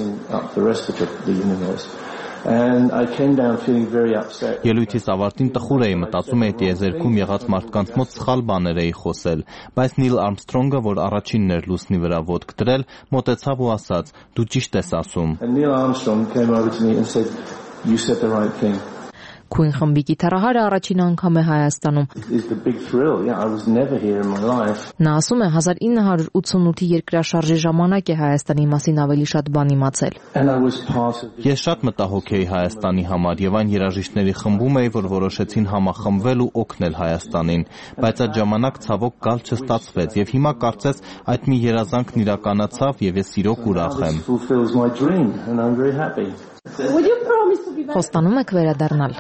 And I came down feeling very upset. Ելույթիս ավարտին տխուր էի, մտածում էի տիեզերքում եղած մարդկանց մոտ սխալ բաներ էի խոսել, բայց Նիլ Արմսթրոնգը, որ առաջինն էր լուսնի վրա ոտք դրել, մոտեցավ ու ասաց. «Դու ճիշտ ես ասում»։ And Neil Armstrong came over to me and said, "You said the right thing." Queen խմբի գիտարահարը առաջին անգամ է Հայաստանում։ Նա ասում է հազար ինը հարյուր ութսունութի երկրաշարժի ժամանակ է Հայաստանի մասին ավելի շատ բան իմացել։ Ես շատ մտահոգ էի Հայաստանի համար եւ այն երաժիշտների խմբում էի, որ որոշեցին համախմբվել ու օգնել Հայաստանին, բայց այդ ժամանակ ցավոք գալ չստացվեց եւ հիմա կարծես այդ մի երազանքն իրականացավ եւ ես իրոք ուրախ եմ։ Խոստանում եք վերադառնալ։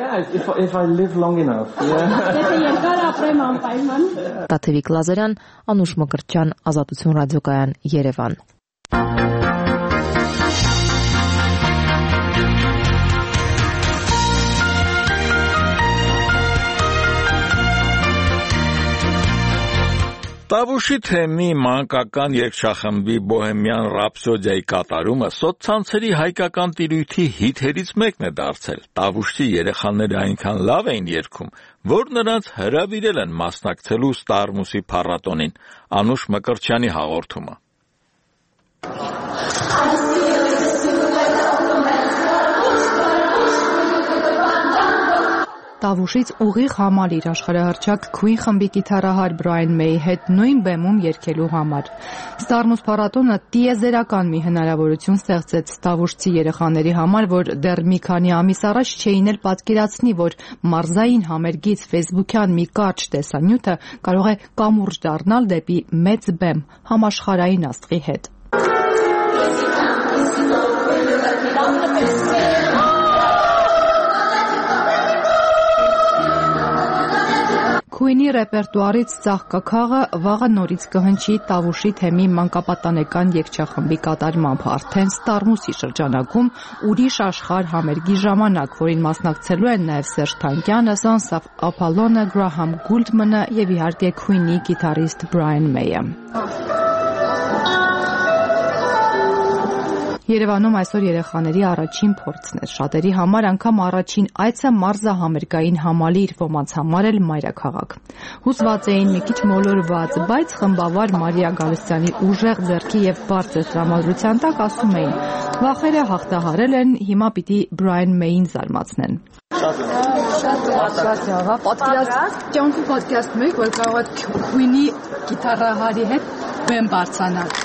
Տաթևիկ Լազարյան, Անուշ Մկրտչյան, Ազատություն ռադիոկայան, Երևան։ Տավուշի թեմի մանկական երգչախմբի Բոհեմյան ռապսոդիայի կատարումը սոցցանցերի հայկական տիրույթի հիթերից մեկն է դարձել։ Տավուշի երեխաները այնքան լավ էին երգում, որ նրանց հրավիրել են մասնակցելու Ստարմուսի փառատոնին։ Անուշ Մկրտչյանի հաղորդումը։ Տավուշից ուղիղ համալիր աշխարհահռչակ Queen խմբի կիթառահար Brian May-ի հետ նույն բեմում երգելու համար։ Ստարմուս փառատոնը տիեզերական մի հնարավորություն ստեղծեց տավուշցի երեխաների համար, որ դեռ մի քանի ամիս առաջ չէին էլ պատկերացնի, որ մարզային համերգից ֆեյսբուքյան մի կարճ տեսանյութը կարող է կամուրջ դառնալ դեպի մեծ բեմ համաշխարհային աստղի հետ։ Queen-ի ռեպերտուարից ծաղկաքաղը վաղը նորից կհնչի Տավուշի թեմի մանկապատանեկան երգչախմբի կատարմամբ արդեն Ստարմուսի շրջանակում ուրիշ աշխարհ համերգի ժամանակ, որին մասնակցելու են նաև Սերժ Թանկյանը, Sons of Apollon-ը, Graham Gouldman-ը եւ իհարկե Queen-ի գիտարիստ Brian May-ը։ Երևանում այսօր երեխաների առաջին փորձն էր, շատերի համար անգամ առաջին այցը մարզահամերգային համալիր, ոմանց համար էլ մայրաքաղաք։ Հուսված էին մի քիչ մոլորված, բայց խմբավար Մարիա Գալստյանի ուժեղ ձեռքի եւ բարձր տրամադրության տակ ասում էին. վախերը հաղթահարել են, հիմա պիտի Brian May-ին զարմացնեն։ Շատ լավ, պատկերացրեք, կյանքում պատկերացնում եք, որ կարող եք Queen-ի գիտառահարի հետ բեմ բարձրանալ։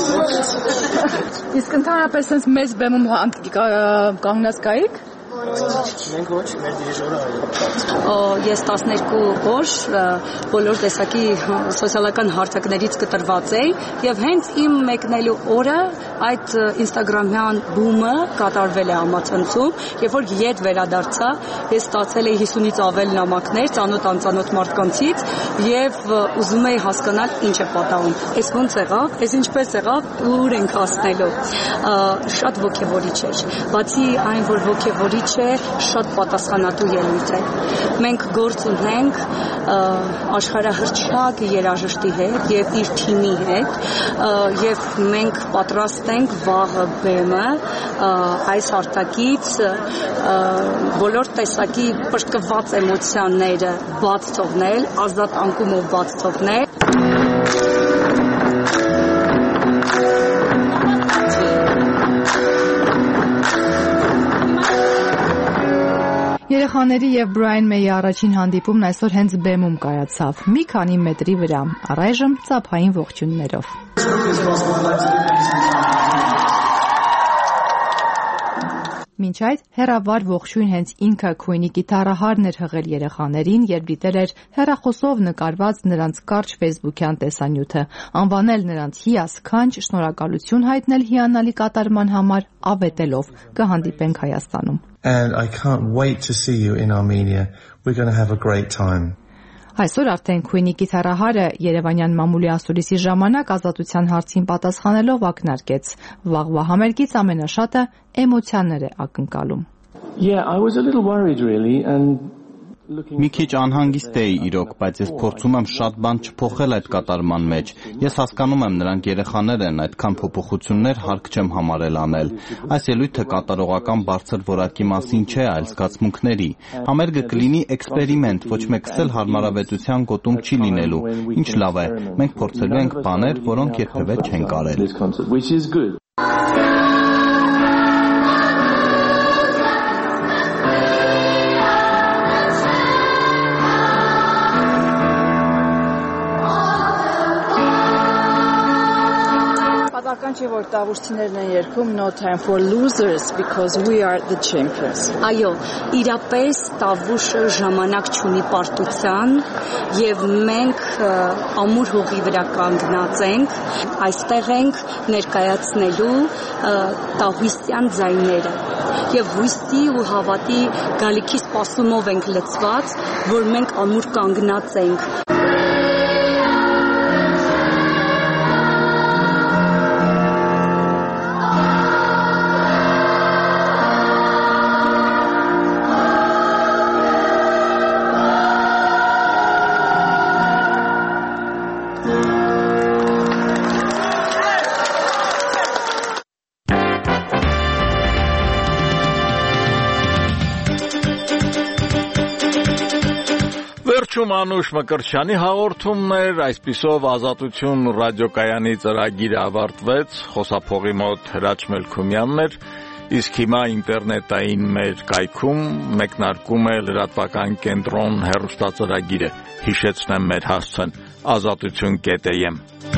Իսկ ընդհանրապես sense մեծ բեմում կանգնած կայիք։ Մենք ոչ, մեր դիրիժորը այլ։ Ես տասներկու օր բոլոր տեսակի սոցիալական հարթակներից կտրված էի եւ հենց իմ մեկնելու օրը այդ ինստագրամյան բումը կատարվել է համացանցում, երբ որ ետ վերադարձա, ես ստացել էի հիսունից ավել նամակներ ծանոթ անծանոթ մարդկանցից եւ ուզում էի հասկանալ ինչ է պատահում։ Այս ոնց եղավ, այս ինչպես եղավ, ուր ենք հասնելու։ Շատ ոգևորիչ էր։ Բացի այն, որ ոգևորիչ է, շատ պատասխանատու ելույթ է։ Մենք գործ ունենք աշխարհահռչակ երաժշտի հետ եւ իր թիմի հետ եւ մենք պատրաստ ենք վաղը բեմը այս հարթակից բոլոր տեսակի պրկված էմոցիաները բաց թողնել, ազատ անկումով բաց թողնել։ Երեխաների եւ Brian May-ի առաջին հանդիպումն այսօր հենց բեմում կայացավ, մի քանի մետրի վրա, առայժմ ծափային ողջույններով։ Մինչ այդ հեռավար ողջույն հենց ինքը Queen-ի գիտառահարն էր հղել երեխաներին, երբ դիտել էր հեռախոսով նկարված նրանց կարճ ֆեյսբուքյան տեսանյութը, անվանել նրանց հիասքանչ, շնորհակալություն հայտնել հիանալի կատարման համար, ավետելով կհանդիպենք Հայաստանում։ And I can't wait to see you in Armenia. We're going to have a great time. Այսօր արդեն Queen-ի գիտառահարը Երևանյան մամուլի ասուլիսի ժամանակ ազատության հարցին պատասխանելով ակնարկեց. վաղվա համերգից ամենաշատը էմոցիաներ է ակնկալում։ Yeah, I was a little worried really and Մի քիչ անհանգիստ էի իրոք, բայց ես փորձում եմ շատ բան չփոխել այդ կատարման մեջ։ Ես հասկանում եմ, նրանք երեխաներ են, այդքան փոփոխություններ հարկ չեմ համարել անել։ Այս ելույթը կատարողական բարձր որակի մասին չէ, այլ զգացմունքների։ Համերգը կլինի էքսպերիմենտ, ոչ մեկս էլ հարմարավետության գոտում չի լինելու։ Ինչ լավ է, մենք փորձելու ենք բաներ, որոնք երբևէ չենք արել։ Չէ որ տավուշցիներն են երգում No time for losers because we are the champions։ Այո, իրապես տավուշը ժամանակ չունի պարտության եւ մենք ամուր հողի վրա կանգնած ենք, այստեղ ենք ներկայացնելու տավուշյան ձայները եւ հույսի ու հավատի գալիքի սպասումով ենք լցված, որ մենք ամուր կանգնած ենք։ Վերջում Անուշ Մկրտչյանի հաղորդումներ, այսպիսով Ազատություն ռադիոկայանի ծրագիրը ավարտվեց, խոսափողի մոտ Հրաչ Մելքումյանն էր, իսկ հիմա ինտերնետային մեր կայքում մեկնարկում է լրատվական կենտրոն հեռուստածրագիրը, հիշեցնեմ մեր հասցեն ազատություն կետ էմ